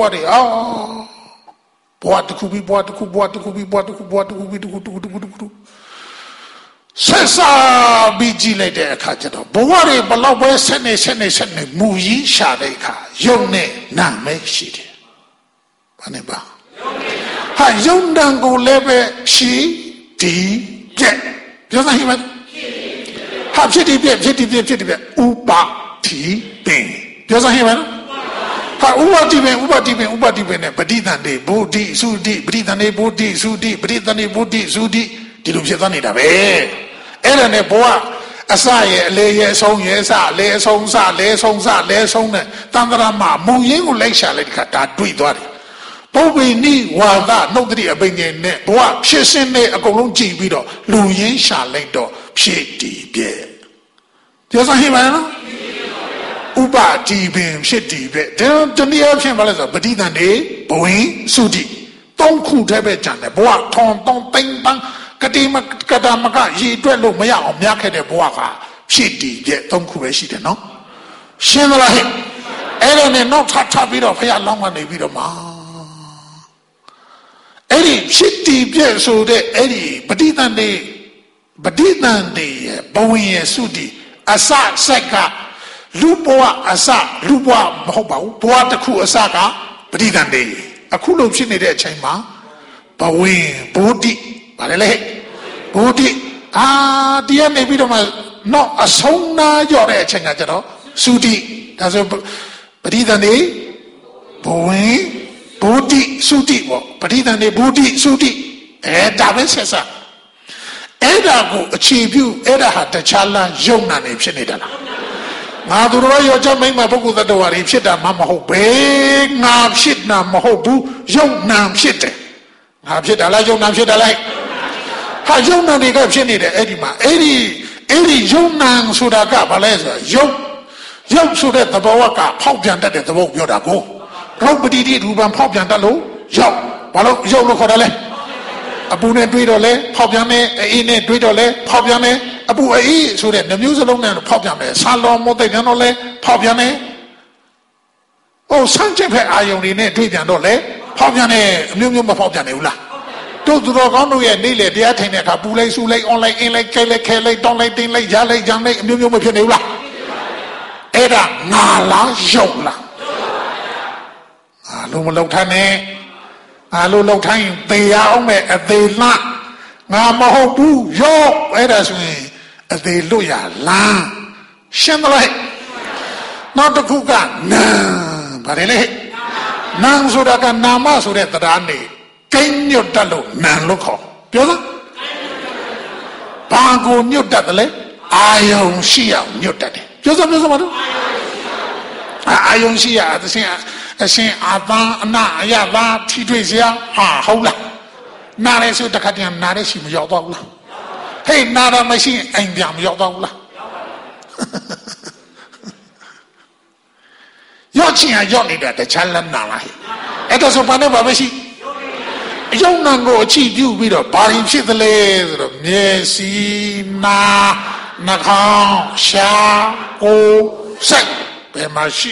ဘဝတစ်ခုပြီးဘဝတစ်ခုဆက်စားပြီးကြည့်လိုက်တဲ့အခါကျတော့ဘဝတွေဘလောက်ပဲဆက်နေမူရင်းရှာတဲ့အခါယုံနဲ့နာမဲရှိတယ်ဘာနဲ့ပါဟာယုံတန်ကိုလည်းပဲရှိဒီပြက်ပြောစမ်းဟိမဟာဖြစ်ဒီပြက်ဥပါတိပင်ပြောစမ်းဟိမဟာဥပါတိပင်နဲ့ပဋိသန္ဓေဗုဒ္ဓိသုဒ္ဓိပဋိသန္ဓေဗုဒ္ဓိသုဒ္ဓိပဋိသန္ဓေဗုဒ္ဓိသုဒ္ဓိဒီလိုဖြစ်သွားနေတာပဲအဲ့ဒါနဲ့ဘဝအစရဲ့အလေရဲ့အဆုံးရဲ့အစအလေအဆုံးစလဲဆုံးနဲ့တန်ត្រာမှာမုံရင်းကိုလိုက်ရှာလိုက်တဲ့ခါဒါတွေ့သွားတယ်ပုပ္ပေနိဝါဒနှုတ်တိအပင်ငယ်နဲ့ဘဝဖြစ်စင်းနဲ့အကုန်လုံးကြည့်ပြီးတော့လူရင်းရှာလိုက်တော့ဖြစ်တည်ပြဲပြောစမ်းဟိပါနော်ဥပတိပင်ဖြစ်တည်ပြဲတနည်းအားဖြင့်ဘာလဲဆိုတော့ပဋိသန္ဓေဘဝင်သုတိ3ခုတည်းပဲကြံတယ်ဘဝထုံသိမ့်ပန်းကတိမကတာမကရည်တွက်လို့မရအောင်များခဲ့တဲ့ဘဝကဖြစ်တည်ပြဲ3ခုပဲရှိတယ်နော်ရှင်းသလားဟဲ့အဲ့ဒါနဲ့နောက်ထပ်ပြီးတော့ဖះလောင်းကနေပြီးတော့မှအဲ့ဒီဖြစ်တည်ပြည့်ဆိုတဲ့အဲ့ဒီပဋိသန္ဓေရဲ့ဘဝင်ရဲ့သုတိအစဆက်ကလူဘဝအစလူဘဝမဟုတ်ပါဘူးဘဝတစ်ခုအစကပဋိသန္ဓေအခုလို့ဖြစ်နေတဲ့အချိန်မှာဘဝင်ဘုဒ္ဓဗါလဲလေဘုဒ္ဓတရားနေပြီးတော့မှတော့အဆုံးနာကြော့တဲ့အချိန်ကကျတော့သုတိဒါဆိုပဋိသန္ဓေဘဝင်ဘုဒ္ဓသုတိပေါ့ပဋိသန္ဓေဘုဒ္ဓသုတိဒါပဲဆက်စအဲ့ဒါကိုအခြေပြုအဲ့ဒါဟာတခြားလားယုံနာနေဖြစ်နေတာလားငါတို့ရောယောက်ျားမိန်းမပုဂ္ဂိုလ်သတ္တဝါတွေဖြစ်တာမှမဟုတ်ပဲငါဖြစ်တာမဟုတ်ဘူးယုံနာဖြစ်တယ်ငါဖြစ်တာလားယုံနာဖြစ်တာလားဟာယုံနာတွေကဖြစ်နေတယ်အဲ့ဒီမှာအဲ့ဒီယုံနာဆိုတာကဘာလဲဆိုတော့ယုံဆိုတဲ့သဘောကဖောက်ပြန်တတ်တဲ့သဘောပြောတာကိုရုပ်ပတိတိရူပံဖောက်ပြန်တတ်လို့ရောက်ဘာလို့ရုပ်လို့ခေါ်တာလဲအပူနဲ့တွေးတော့လဲဖောက်ပြန်မယ်အေးနဲ့တွေးတော့လဲဖောက်ပြန်မယ်အပူအေးဆိုတဲ့နှမျိုးစလုံးနဲ့ဖောက်ပြန်မယ်ဆာလောမို့တဲ့ပြန်တော့လဲဖောက်ပြန်တယ်ဆန်းကျက်ဖက်အာယုန်တွေနဲ့တွေးပြန်တော့လဲဖောက်ပြန်တယ်အမျိုးမျိုးမဖောက်ပြန်နိုင်ဘူးလားတို့သူတော်ကောင်းတို့ရဲ့နေ့လေတရားထိုင်တဲ့အခါပူလိုက်ဆူလိုက်အွန်လိုင်းအင်းလိုက်ခဲလိုက်ခဲလိုက်တောင်းလိုက်တင်းလိုက်ရလိုက်ကြမ်းလိုက်အမျိုးမျိုးမဖြစ်နိုင်ဘူးလားအဲ့ဒါငါလားယုံလားလုံးမလောက်ထမ်းနဲ့လို့လောက်ထိုင်းသေရအောင်မဲ့အသေးလှငါမဟုတ်ဘူးရောအဲ့ဒါဆိုရင်အသေးလွတ်ရလားရှင်းမလားနောက်တစ်ခုကနာဗါတယ်လေနာဆိုတာကနာမဆိုတဲ့တရားနေကိန်းညွတ်တတ်လို့နာလို့ခေါ်ပြောစမ်းဘာကိုညွတ်တတ်တယ်လဲအာယုံရှိအောင်ညွတ်တတ်တယ်ပြောစမ်းမလို့အာယုံရှိရအရှင်အာသာအနာအယသာထိတွေ့စရာဟုတ်လားနားရဲဆိုတခါတည်းနားရဲရှိမရောက်တော့ဘူးလားဟေးနားရမရှိအိမ်ပြန်မရောက်တော့ဘူးလားရောက်ချင်ရောက်နေတဲ့တခြားလက်နာလားအဲ့ဒါဆိုဘာနဲ့ဘာပဲရှိယုံနာကိုအချိပြုပြီးတော့ဘာရင်ဖြစ်သလဲဆိုတော့မျက်စိနာနှာခေါင်းရှားကိုယ်စိတ်ဘယ်မှာရှိ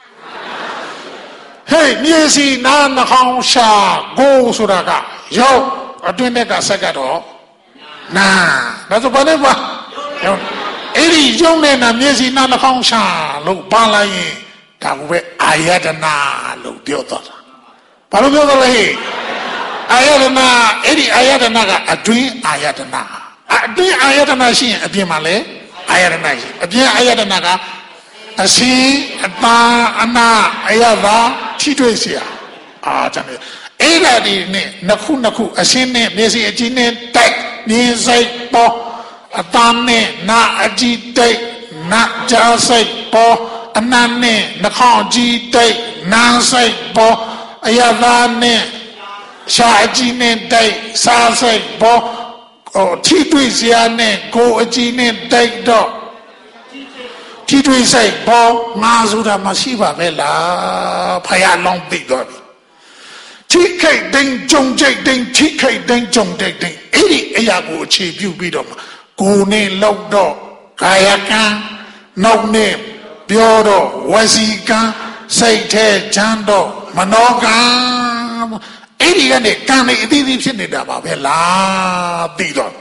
ဟေးမျက်စိနာနှာခေါင်းရှားကိုယ်ဆိုတာကရောက်အတွင်းကဆက်ကတော့နာဒါဆိုဘာလဲပါအဲ့ဒီယုံနေတာမျက်စိနာနှာခေါင်းရှားလို့ပါလိုက်ရင်ဒါကပဲအာယတနာလို့ပြောတော့တာဘာလို့ပြောတော့လဲအာယတနာအဲ့ဒီအာယတနာကအတွင်းအာယတနာအတွင်းအာယတနာရှိရင်အပြင်မှာလဲအာယတနာရှိအပြင်အာယတနာကအစင်းအတာအနာအယသာထိတွေ့เสียကျွန်တော်အဲ့ဒါဒီနဲ့နှစ်ခုအစင်းနဲ့မျက်စိအကြည့်နဲ့တိုက်မြင်စိတ်ပေါ်အတာနဲ့နာအကြည့်တိုက်နာကြားစိတ်ပေါ်အနာနဲ့နှာခေါင်းကြည့်တိုက်နာစိတ်ပေါ်အယသာနဲ့ရှာအကြည့်နဲ့တိုက်စားစိတ်ပေါ်ထိတွေ့เสียနဲ့ကိုအကြည့်နဲ့တိုက်တော့ထိတွေ့စိတ်ပေါ်ငါဆိုတာမရှိပါပဲလားဖယားလောင်းသိတော့ထိခိတ်တင်းကြုံကြိတ်တင်းထိခိတ်တင်းကြုံကြိတ်တင်းအဲ့ဒီအရာကိုအခြေပြုပြီးတော့ကိုယ်နဲ့လောက်တော့ကာယကံနောက်နဲ့ပြောတော့ဝစီကံစိတ်ထဲချမ်းတော့မနောကံအဲ့ဒီကနေကံနေအသီးသီးဖြစ်နေတာပါပဲလားသိတော့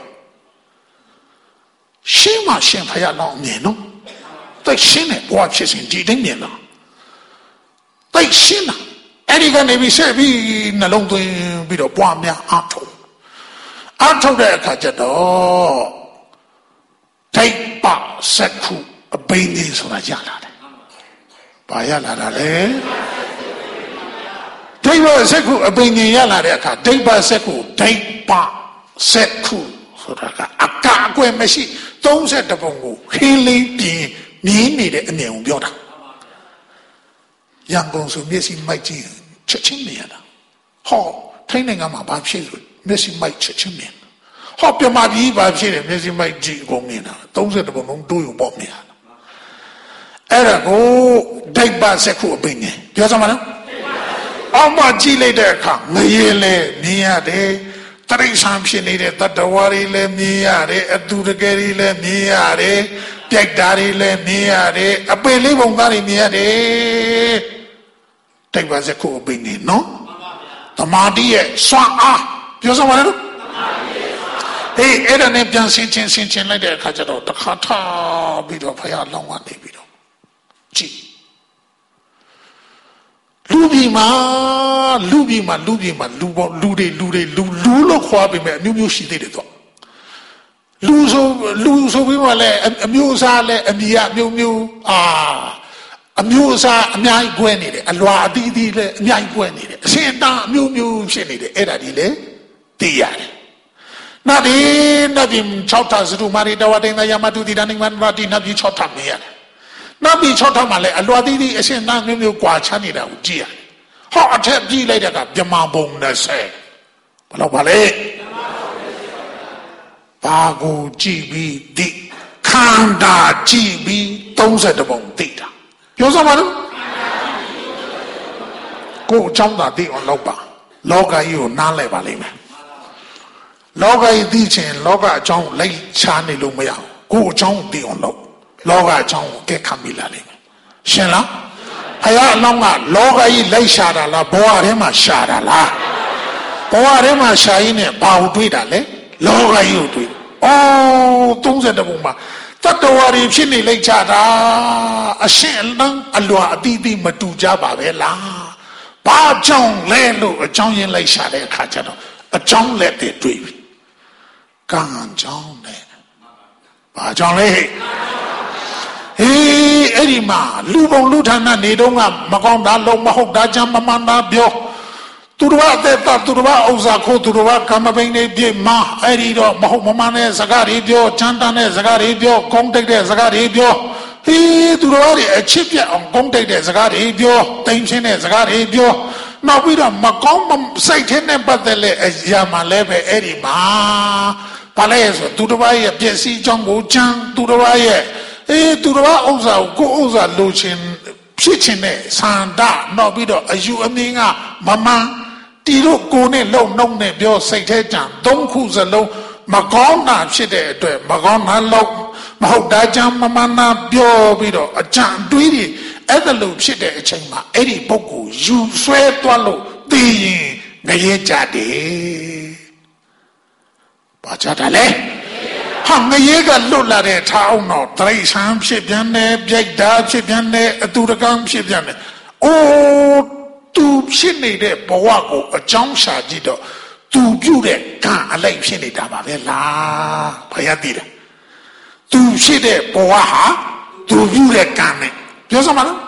ရှင်းမှရှင်းဖယားလောင်းမြင်နော်သိရှင်းတဲ့ဘဝဖြစ်စဉ်ဒီတိုင်းမြင်လားသိရှင်းလားအဲ့ဒီကနေပြီးဆက်ပြီးနှလုံးသွင်းပြီးတော့ပွားများအားထုတ်တဲ့အခါကျတော့ထိပ်ပစက္ခုအဘိညာဉ်ဆိုတာရလာတယ်။ဘာရလာတာလဲ။ထိပ်ပစက္ခုအဘိညာဉ်ရလာတဲ့အခါထိပ်ပစက္ခုဆိုတာကအကွယ်မရှိ30ပုံကိုခင်းလေးပြင်းမြင်နေတဲ့အမြင်ကိုပြောတာရန်ကုန်ဆိုမျက်စိမိုက်ကြည့်ချက်ချင်းမြင်ရတာဟောထိုင်းနိုင်ငံမှာဘာဖြစ်လို့မျက်စိမိုက်ချက်ချင်းမြင်ဟောပြမကြီးဘာဖြစ်လဲမျက်စိမိုက်ကြည့်ကုန်မြင်တာ30ပုံလုံးတိုးရုံပေါ့မြင်ရတာအဲ့ဒါကိုဒိတ်ပါစက်ခုအပင်ငယ်ပြောစမ်းပါလားအောက်မှာကြည့်လိုက်တဲ့အခါငရေလဲမြင်ရတယ်တရိษံဖြစ်နေတဲ့တတဝါတွေလည်းမြင်ရတယ်အတူတကယ်တွေလည်းမြင်ရတယ်ပြိုက်တာတွေလည်းမြင်ရတယ်အပင်လေးပုံသားတွေမြင်ရတယ်တိတ်ပါစက်ခုအပင်နေနော်တမာတိရဲ့စွမ်းအားပြောစမ်းပါလေအဲ့ဒါနဲ့ပြန်ဆင်ချင်းလိုက်တဲ့အခါကျတော့တခါထားပြီးတော့ဖယားလောင်းကနေပြီးတော့ကြည့်လူပြည်မှာလူတွေလို့ခေါ်ပြီးမဲ့အမျိုးမျိုးရှိသေးတယ်တော့လူဆိုပြီးမှလည်းအမျိုးအစားလည်းအမိအမျိုးမျိုးအမျိုးအစားအများကြီးကွဲနေတယ်အလွာအသီးသီးလည်းအများကြီးကွဲနေတယ်အရှင်တန်အမျိုးမျိုးဖြစ်နေတယ်အဲ့ဒါဒီလေသိရတယ်နာဒီနဗီ6ထစရုမာရီတဝတိန်ယမတုတိတနိမန္တတိနဗီ6ထမြင်ရတယ်နဗီ6ထမှာလည်းအလွာသီးသီးအရှင်တန်မျိုးမျိုးကွာချမ်းနေတာကိုကြည့်ရတယ်ဟောအထက်ပြီးလိုက်တဲ့ကပြမပုံ20ဘယ်လောက်ပါလဲဘာကိုကြည့်ပြီးဒီခန္ဓာကြည့်ပြီး30ပုံသိတာပြောစမ်းပါလို့ကိုယ်အကြောင်းသာသိအောင်လုပ်ပါလောကကြီးကိုနားလည်ပါလိမ့်မယ်လောကကြီးသိချင်လောကအကြောင်းလိုက်ချနေလို့မရဘူးကိုယ်အကြောင်းသိအောင်လုပ်လောကအကြောင်းကိုကဲခံမိလာလိမ့်မယ်ရှင်လားဖယားအလောင်းကလောကကြီးလိုက်ရှာတာလားဘဝထဲမှာရှာတာလားဘဝထဲမှာရှာရင်းနဲ့ဘာကိုတွေးတာလဲလောကကြီးကိုတွေး30ပုံမှာတတ္တဝါတွေဖြစ်နေလိုက်ကြတာအရှင်အလန်းအလွာအတိအသီးမတူကြပါပဲလားဘာကြောင့်လဲလို့အကြောင်းရင်းလိုက်ရှာတဲ့အခါကျတော့အကြောင်းလက်တွေတွေ့ပြီကံကြောင့်နဲ့ဘာကြောင့်လဲအဲ့ဒီမှာလူပုံလူဌာနနေတော့ကမကောင်းတာလုံးမဟုတ်တာကြမ်းမမှန်တာပြောသူတော်အသက်သူတော်ဥစ္စာခိုးသူတော်ကမ္မပိန်နေပြည့်မှာအဲ့ဒီတော့မဟုတ်မမှန်တဲ့စကားတွေပြောချမ်းတမ်းတဲ့စကားတွေပြောကုန်းတိတ်တဲ့စကားတွေပြောသူတော်တွေအချစ်ပြတ်အောင်ကုန်းတိတ်တဲ့စကားတွေပြောတိမ်ချင်းတဲ့စကားတွေပြောနောက်ပြီးတော့မကောင်းစိတ်ထဲနဲ့ပတ်သက်တဲ့အရာမှလည်းပဲအဲ့ဒီမှာဘာလဲဆိုသူတော်ရဲ့ပျက်စီးကြောင်းကိုချမ်းသူတော်ရဲ့သူတော်ဥစ္စာကိုကိုဥစ္စာလိုချင်ဖြစ်ချင်တဲ့ဆန္ဒနောက်ပြီးတော့အယူအမြင်ကမမှန်တီတို့ကိုနဲ့လုံနှုံနဲ့ပြောစိတ်ထဲကြံ3ခုစလုံးမကောင်းတာဖြစ်တဲ့အတွက်မကောင်းတာလုံးမဟုတ်တာကြံမမှန်တာပြောပြီးတော့အကြံတွေးတွေအဲ့ဒါလို့ဖြစ်တဲ့အချိန်မှာအဲ့ဒီပုဂ္ဂိုလ်ယူဆွဲသွားလို့သိရင်ငရဲကြတယ်ဘာကြတာလဲဟာငရဲကလွတ်လာတဲ့ထားအောင်တော့တရိษံဖြစ်ပြန်တယ်ပြိုက်တာဖြစ်ပြန်တယ်အတူတကံဖြစ်ပြန်တယ်သူဖြစ်နေတဲ့ဘဝကိုအကြောင်းရှာကြည့်တော့သူပြုတဲ့ကံအလိုက်ဖြစ်နေတာပါပဲလားဘုရားသိတယ်သူဖြစ်တဲ့ဘဝဟာသူပြုတဲ့ကံနဲ့ပြောစမ်းပါလား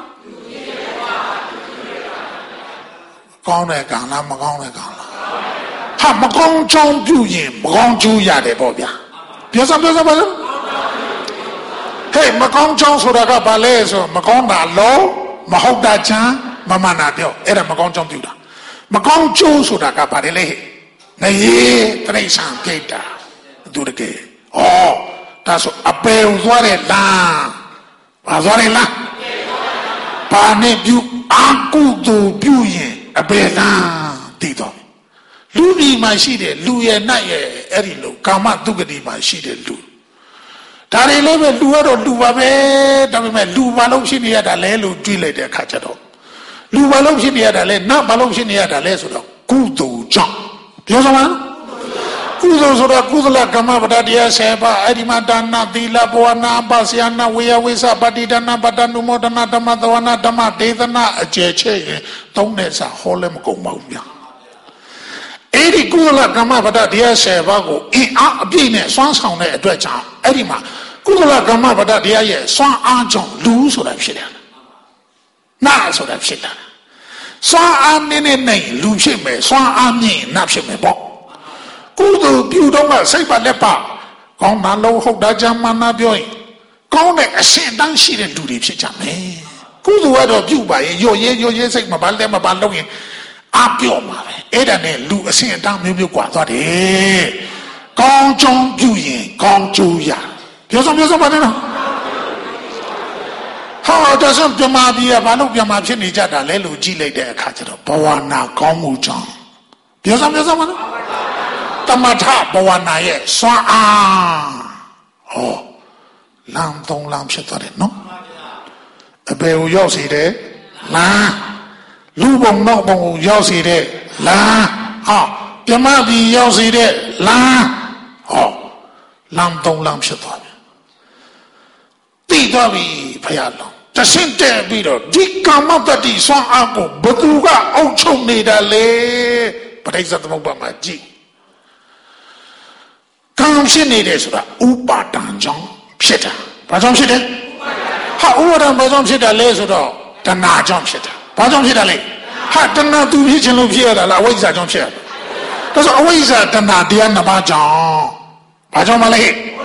ကောင်းတဲ့ကံလားမကောင်းတဲ့ကံလားဟာမကောင်းချောင်းပြုရင်မကောင်းကျိုးရတယ်ပေါ့ဗျာပြောစမ်းပါလားဟဲ့မကောင်းချောင်းဆိုတာကဘာလဲဆိုမကောင်းတာလုံးမဟုတ်တာချမ်းမမနာပြောအဲ့ဒါမကောင်းကြောင်းပြုတာမကောင်းကျိုးဆိုတာကဘာလဲငရေတရိษံပြိတ္တာသူတကယ်ဒါဆိုအပယ်သွားတဲ့လမ်းဘာသွားတဲ့လမ်းဘာနဲ့ပြုအကုသိုလ်ပြုရင်အပယ်လမ်းတည်တော့လူဒီမှာရှိတဲ့လူရဲ့နတ်ရဲ့အဲ့ဒီလိုကာမတုဂတိမှာရှိတဲ့လူဒါတွေလည်းပဲလူကတော့လူပါပဲဒါပေမဲ့လူဘာလို့ဖြစ်နေရတာလဲလို့တွေးလိုက်တဲ့အခါကျတော့လူဘာလို့ဖြစ်နေရတာလဲနတ်ဘာလို့ဖြစ်နေရတာလဲဆိုတော့ကုသိုလ်ကြောင့်ပြောစမ်းပါကုသိုလ်ဆိုတာကုသလကမ္မပဒတရား7ပါးအဲ့ဒီမှာဒါနသီလဘဝနာပါစယနာဝေယဝိသပတိဒနာပတ္တနုမောဒနာဓမ္မသဝနာဓမ္မဒေသနာအကျယ်ချဲ့ရင်သုံးတဲ့စာဟောလည်းမကုန်ပါဘူးဗျာအဲ့ဒီကုသလကမ္မပဒတရား7ပါးကိုအင်းအားအပြည့်နဲ့စွမ်းဆောင်တဲ့အတွက်ကြောင့်အဲ့ဒီမှာကုသလကမ္မပဒတရားရဲ့စွမ်းအားကြောင့်လူဆိုတာဖြစ်တယ်နာဆိုတာဖြစ်တာစွမ်းအားနည်းနဲ့လူဖြစ်မယ်စွမ်းအားမြင့်နတ်ဖြစ်မယ်ပေါ့ကုသိုလ်ပြုတော့ကစိတ်ပါလက်ပါကောင်းတာလုံးဟုတ်တာကြမ်းမှန်တာပြောရင်ကောင်းတဲ့အရှင်တန်းရှိတဲ့လူတွေဖြစ်ကြမယ်ကုသိုလ်ကတော့ပြုပါရင်ရော့ရဲစိတ်မပါလက်မပါလုံးရင်အပြော့မှာပဲအဲ့ဒါနဲ့လူအရှင်တန်းမျိုးကွာသွားတယ်ကောင်းကြောင်းပြုရင်ကောင်းကျိုးရပြောစမ်းပါနဲ့နော်ဟာဒါဆိုပြမပြီးရဘာလို့ပြမဖြစ်နေကြတာလဲလို့ကြည့်လိုက်တဲ့အခါကျတော့ဘဝနာကောင်းမှုကြောင့်ပြောစမ်းပါနော်တမထဘဝနာရဲ့စွမ်းအားလမ်းသုံးလမ်းဖြစ်သွားတယ်နော်အပေကိုရောက်စေတယ်လမ်းလူပုံနောက်ပုံကိုရောက်စေတဲ့လမ်းဟောပြမပြီးရောက်စီတဲ့လမ်းဟောလမ်းသုံးလမ်းဖြစ်သွားပြီသိသွားပြီဖယားလုံးတဆင့်တက်ပြီးတော့ဒီကာမတတိဆွမ်းအားကိုဘသူကအုပ်ချုပ်နေတာလေပဋိစ္စသမုပ္ပါမှာကြည့်ကံဖြစ်နေတယ်ဆိုတာဥပါဒံကြောင့်ဖြစ်တာဘာကြောင့်ဖြစ်တယ်ဟာဥပါဒံဘာကြောင့်ဖြစ်တာလဲဆိုတော့တဏှာကြောင့်ဖြစ်တာဘာကြောင့်ဖြစ်တာလဲဟာတဏှာသူဖြစ်ခြင်းလို့ဖြစ်ရတာလားအဝိဇ္ဇာကြောင့်ဖြစ်ရတာဒါဆိုအဝိဇ္ဇာတဏှာတရားနှစ်ပါးကြောင့်ဘာကြောင့်မလဲ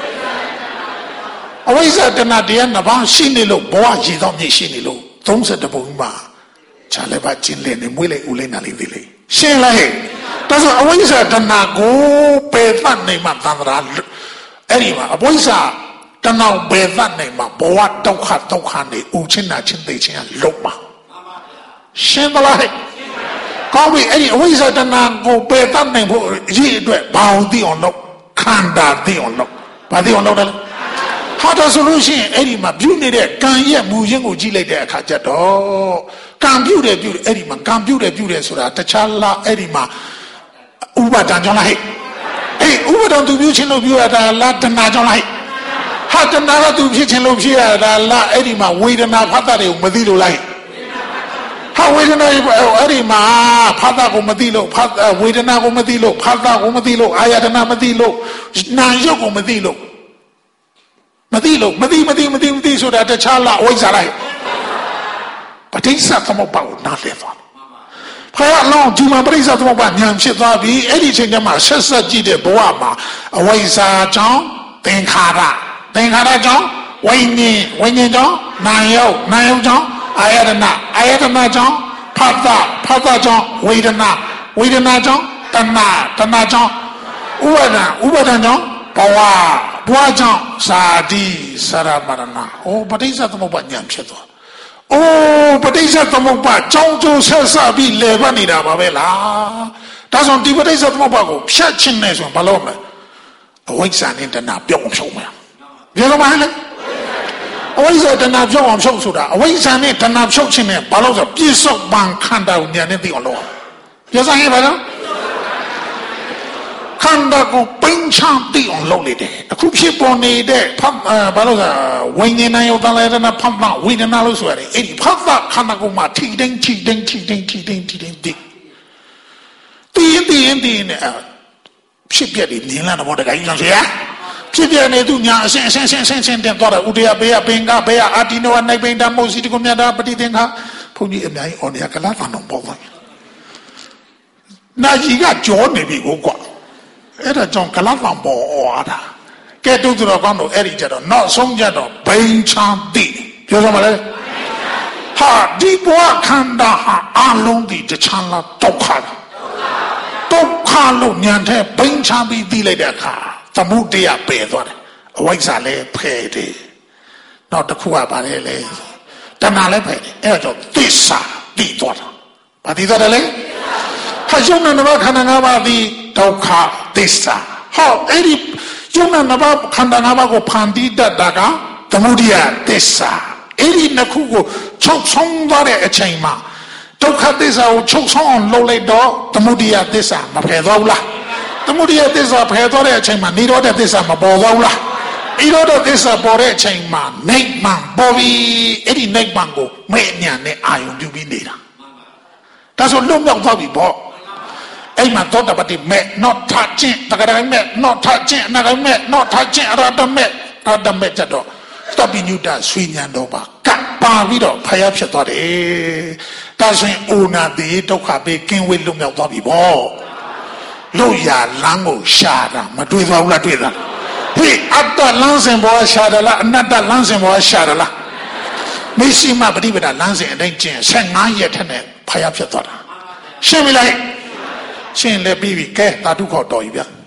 အဝိဇ္ဇာတဏှာတရားနှစ်ပါးရှိနေလို့ဘဝရည်သောမြေရှိနေလို့32ပုံမှာခြားလည်းပါကျင်းလေနေမွေးလေဦးလေးနာလေးသေးလေးရှင်းလားဟဲ့ဒါဆိုအဝိဇ္ဇာတဏှာကိုပယ်သတ်နိုင်မှသံဃာအဲ့ဒီမှာအဝိဇ္ဇာတဏှာပယ်သတ်နိုင်မှဘဝဒုက္ခနေဦးချင်းနာချင်းသိချင်းလုံးမှာရှင်းသလားဟဲ့ကောင်းပြီအဲ့ဒီအဝိဇ္ဇာတဏှာကိုပယ်သတ်နိုင်ဖို့အရေးအတွက်ဘာအောင်သိအောင်လုပ်ခန္ဓာသိအောင်လုပ်ဘာသိအောင်လုပ်တယ်ဟာဒါဆိုလို့ရှိရင်အဲ့ဒီမှာပြုနေတဲ့ကံရဲ့မူရင်းကိုကြည့်လိုက်တဲ့အခါကျတော့ကံပြုတယ်အဲ့ဒီမှာကံပြုတယ်ဆိုတာတခြားလားအဲ့ဒီမှာဥပါဒံကြောင့်လားဟဲ့အေးဥပါဒံသူပြုခြင်းလို့ပြုရတာလားတဏှာကြောင့်လားဟဲ့ဟာတဏှာကသူဖြစ်ခြင်းလို့ဖြစ်ရတာလားအဲ့ဒီမှာဝေဒနာဖတ်တာတွေကိုမသိလို့လားဟာဝေဒနာအဲ့ဒီမှာဖတ်တာကိုမသိလို့ဝေဒနာကိုမသိလို့ဖတ်တာကိုမသိလို့အာယတနာမသိလို့နာယုတ်ကိုမသိလို့မသိဆိုတာတခြားလားအဝိဇ္ဇာလားပဋိစ္စသမုပ္ပါကိုနားလည်သွားဖယားအလောင်းဒီမှာပဋိစ္စသမုပ္ပါဉာဏ်ဖြစ်သွားပြီအဲ့ဒီအချိန်ကျမှဆက်ကြည့်တဲ့ဘဝမှာအဝိဇ္ဇာကြောင့်သင်္ခါရကြောင့်ဝိညာဉ်ကြောင့်နာယုတ်ကြောင့်အာယတနာကြောင့်ဖတ်တာကြောင့်ဝေဒနာကြောင့်တဏှာကြောင့်ဥပါဒံကြောင့်ဘဝကြောင့်ဇာတိစရမရဏပဋိစ္စသမုပ္ပါဉာဏ်ဖြစ်သွားပဋိစ္စသမုပ္ပါကြောင်းကျိုးဆက်ပြီးလဲပတ်နေတာပါပဲလားဒါဆိုဒီပဋိစ္စသမုပ္ပါကိုဖြတ်ခြင်းနဲ့ဆိုဘာလို့မလဲအဝိဇ္ဇာနဲ့တဏှာပြောင်းအောင်ဖြုတ်မယ်ပြောလို့မလဲအဝိဇ္ဇာတဏှာပြောင်းအောင်ဖြုတ်ဆိုတာအဝိဇ္ဇာနဲ့တဏှာဖြုတ်ခြင်းနဲ့ဘာလို့ဆိုပြစ္ဆုတ်ပံခန္ဓာကိုဉာဏ်နဲ့သိအောင်လုပ်ပြောစမ်းရင်ဘာလို့ခန္ဓာကိုပိန်ချသိအောင်လုပ်နေတယ်အခုဖြစ်ပေါ်နေတဲ့ဘာလို့ဆိုဝိညာဉ်နဲ့ယောတလည်းနဲ့ဖတ်မှဝေဒနာလို့ဆိုရတယ်အဲ့ဒီဖတ်တာခန္ဓာကိုမှထိတိုင်းသိရင်နဲ့ဖြစ်ပြတယ်မြင်လာတော့တခါကြီးအောင်ဆရာဖြစ်ပြနေသူညာအဆင့်တင်တော့ဥဒယဘေယပင်ကဘေယအာတိနောနိုင်ပိန်တမောစီတကုမြတ်တာပฏิသင်္ခါဘုန်းကြီးအများကြီးအော်နေကလာတာတော့ပေါ့ပါနာကြီးကကြောနေပြီကိုကွာအဲ့ဒါကြောင့်ကလပ်ပေါ်အော်တာကဲတုတ်တော်ကောင်းတော့အဲ့ဒီကြတော့နောက်ဆုံးကြတော့ဘိန်းချမ်းတိပြောစမ်းပါလေဟာဒီဘဝခန္ဓာဟာအလုံးဒီတချမ်းလားဒုက္ခလို့ညံတဲ့ဘိန်းချမ်းပြီးသိလိုက်တဲ့အခါသမုဒယပယ်သွားတယ်အဝိဇ္ဇာလည်းဖယ်တယ်နောက်တစ်ခုကပါလေတဏှာလည်းဖယ်တယ်အဲ့ဒါကြောင့်သစ္စာသိသွားတာဘာသိသွားတယ်လဲဟာယုံနာနဘခန္ဓာ၅ပါးသည်ဒုက္ခသစ္စာဟောအဲ့ဒီယုံနာနဘခန္ဓာ၅ပါးကိုဖန်တီးတတ်တာကသမုဒယသစ္စာအဲ့ဒီနှစ်ခုကိုချုပ်ဆုံးသွားတဲ့အချိန်မှာဒုက္ခသစ္စာကိုချုပ်ဆုံးအောင်လုပ်လိုက်တော့သမုဒယသစ္စာမဖယ်သွားဘူးလားသမုဒယသစ္စာဖယ်သွားတဲ့အချိန်မှာနိရောဓသစ္စာမပေါ်သွားဘူးလားနိရောဓသစ္စာပေါ်တဲ့အချိန်မှာနိဗ္ဗာန်ပေါ်ပြီအဲ့ဒီနိဗ္ဗာန်ကိုမဲ့ညာနဲ့အာရုံပြုပြီးနေတာဒါဆိုလွတ်မြောက်သွားပြီပေါ့အဲ့မှာသောတပတိမဲ့not touching တကယ်မဲ့ not touching အနာဂတ်မဲ့ not touching အရတမဲ့ကြတော့သဗ္ဗညုတဆွေဉဏ်တော်ပါကပ်ပါပြီးတော့ဖယားဖြစ်သွားတယ်ဒါဆိုရင်အိုနာတိဒုက္ခပဲကင်းဝေးလွတ်မြောက်သွားပြီပေါ့လို့ရလမ်းကိုရှာတာမတွေ့သွားဘူးလားတွေ့တာဟေးအတ္တလမ်းစဉ်ဘောရှာတယ်လားအနတ္တလမ်းစဉ်ဘောရှာတယ်လားမရှိမှပฏิပဒါလမ်းစဉ်အတိုင်းကျင့်15ရက်ထက်နဲ့ဖယားဖြစ်သွားတာရှင်းပြီလားရှင်းလဲပြီးပြီကဲဓာတုခေါ်တော်ပြီဗျ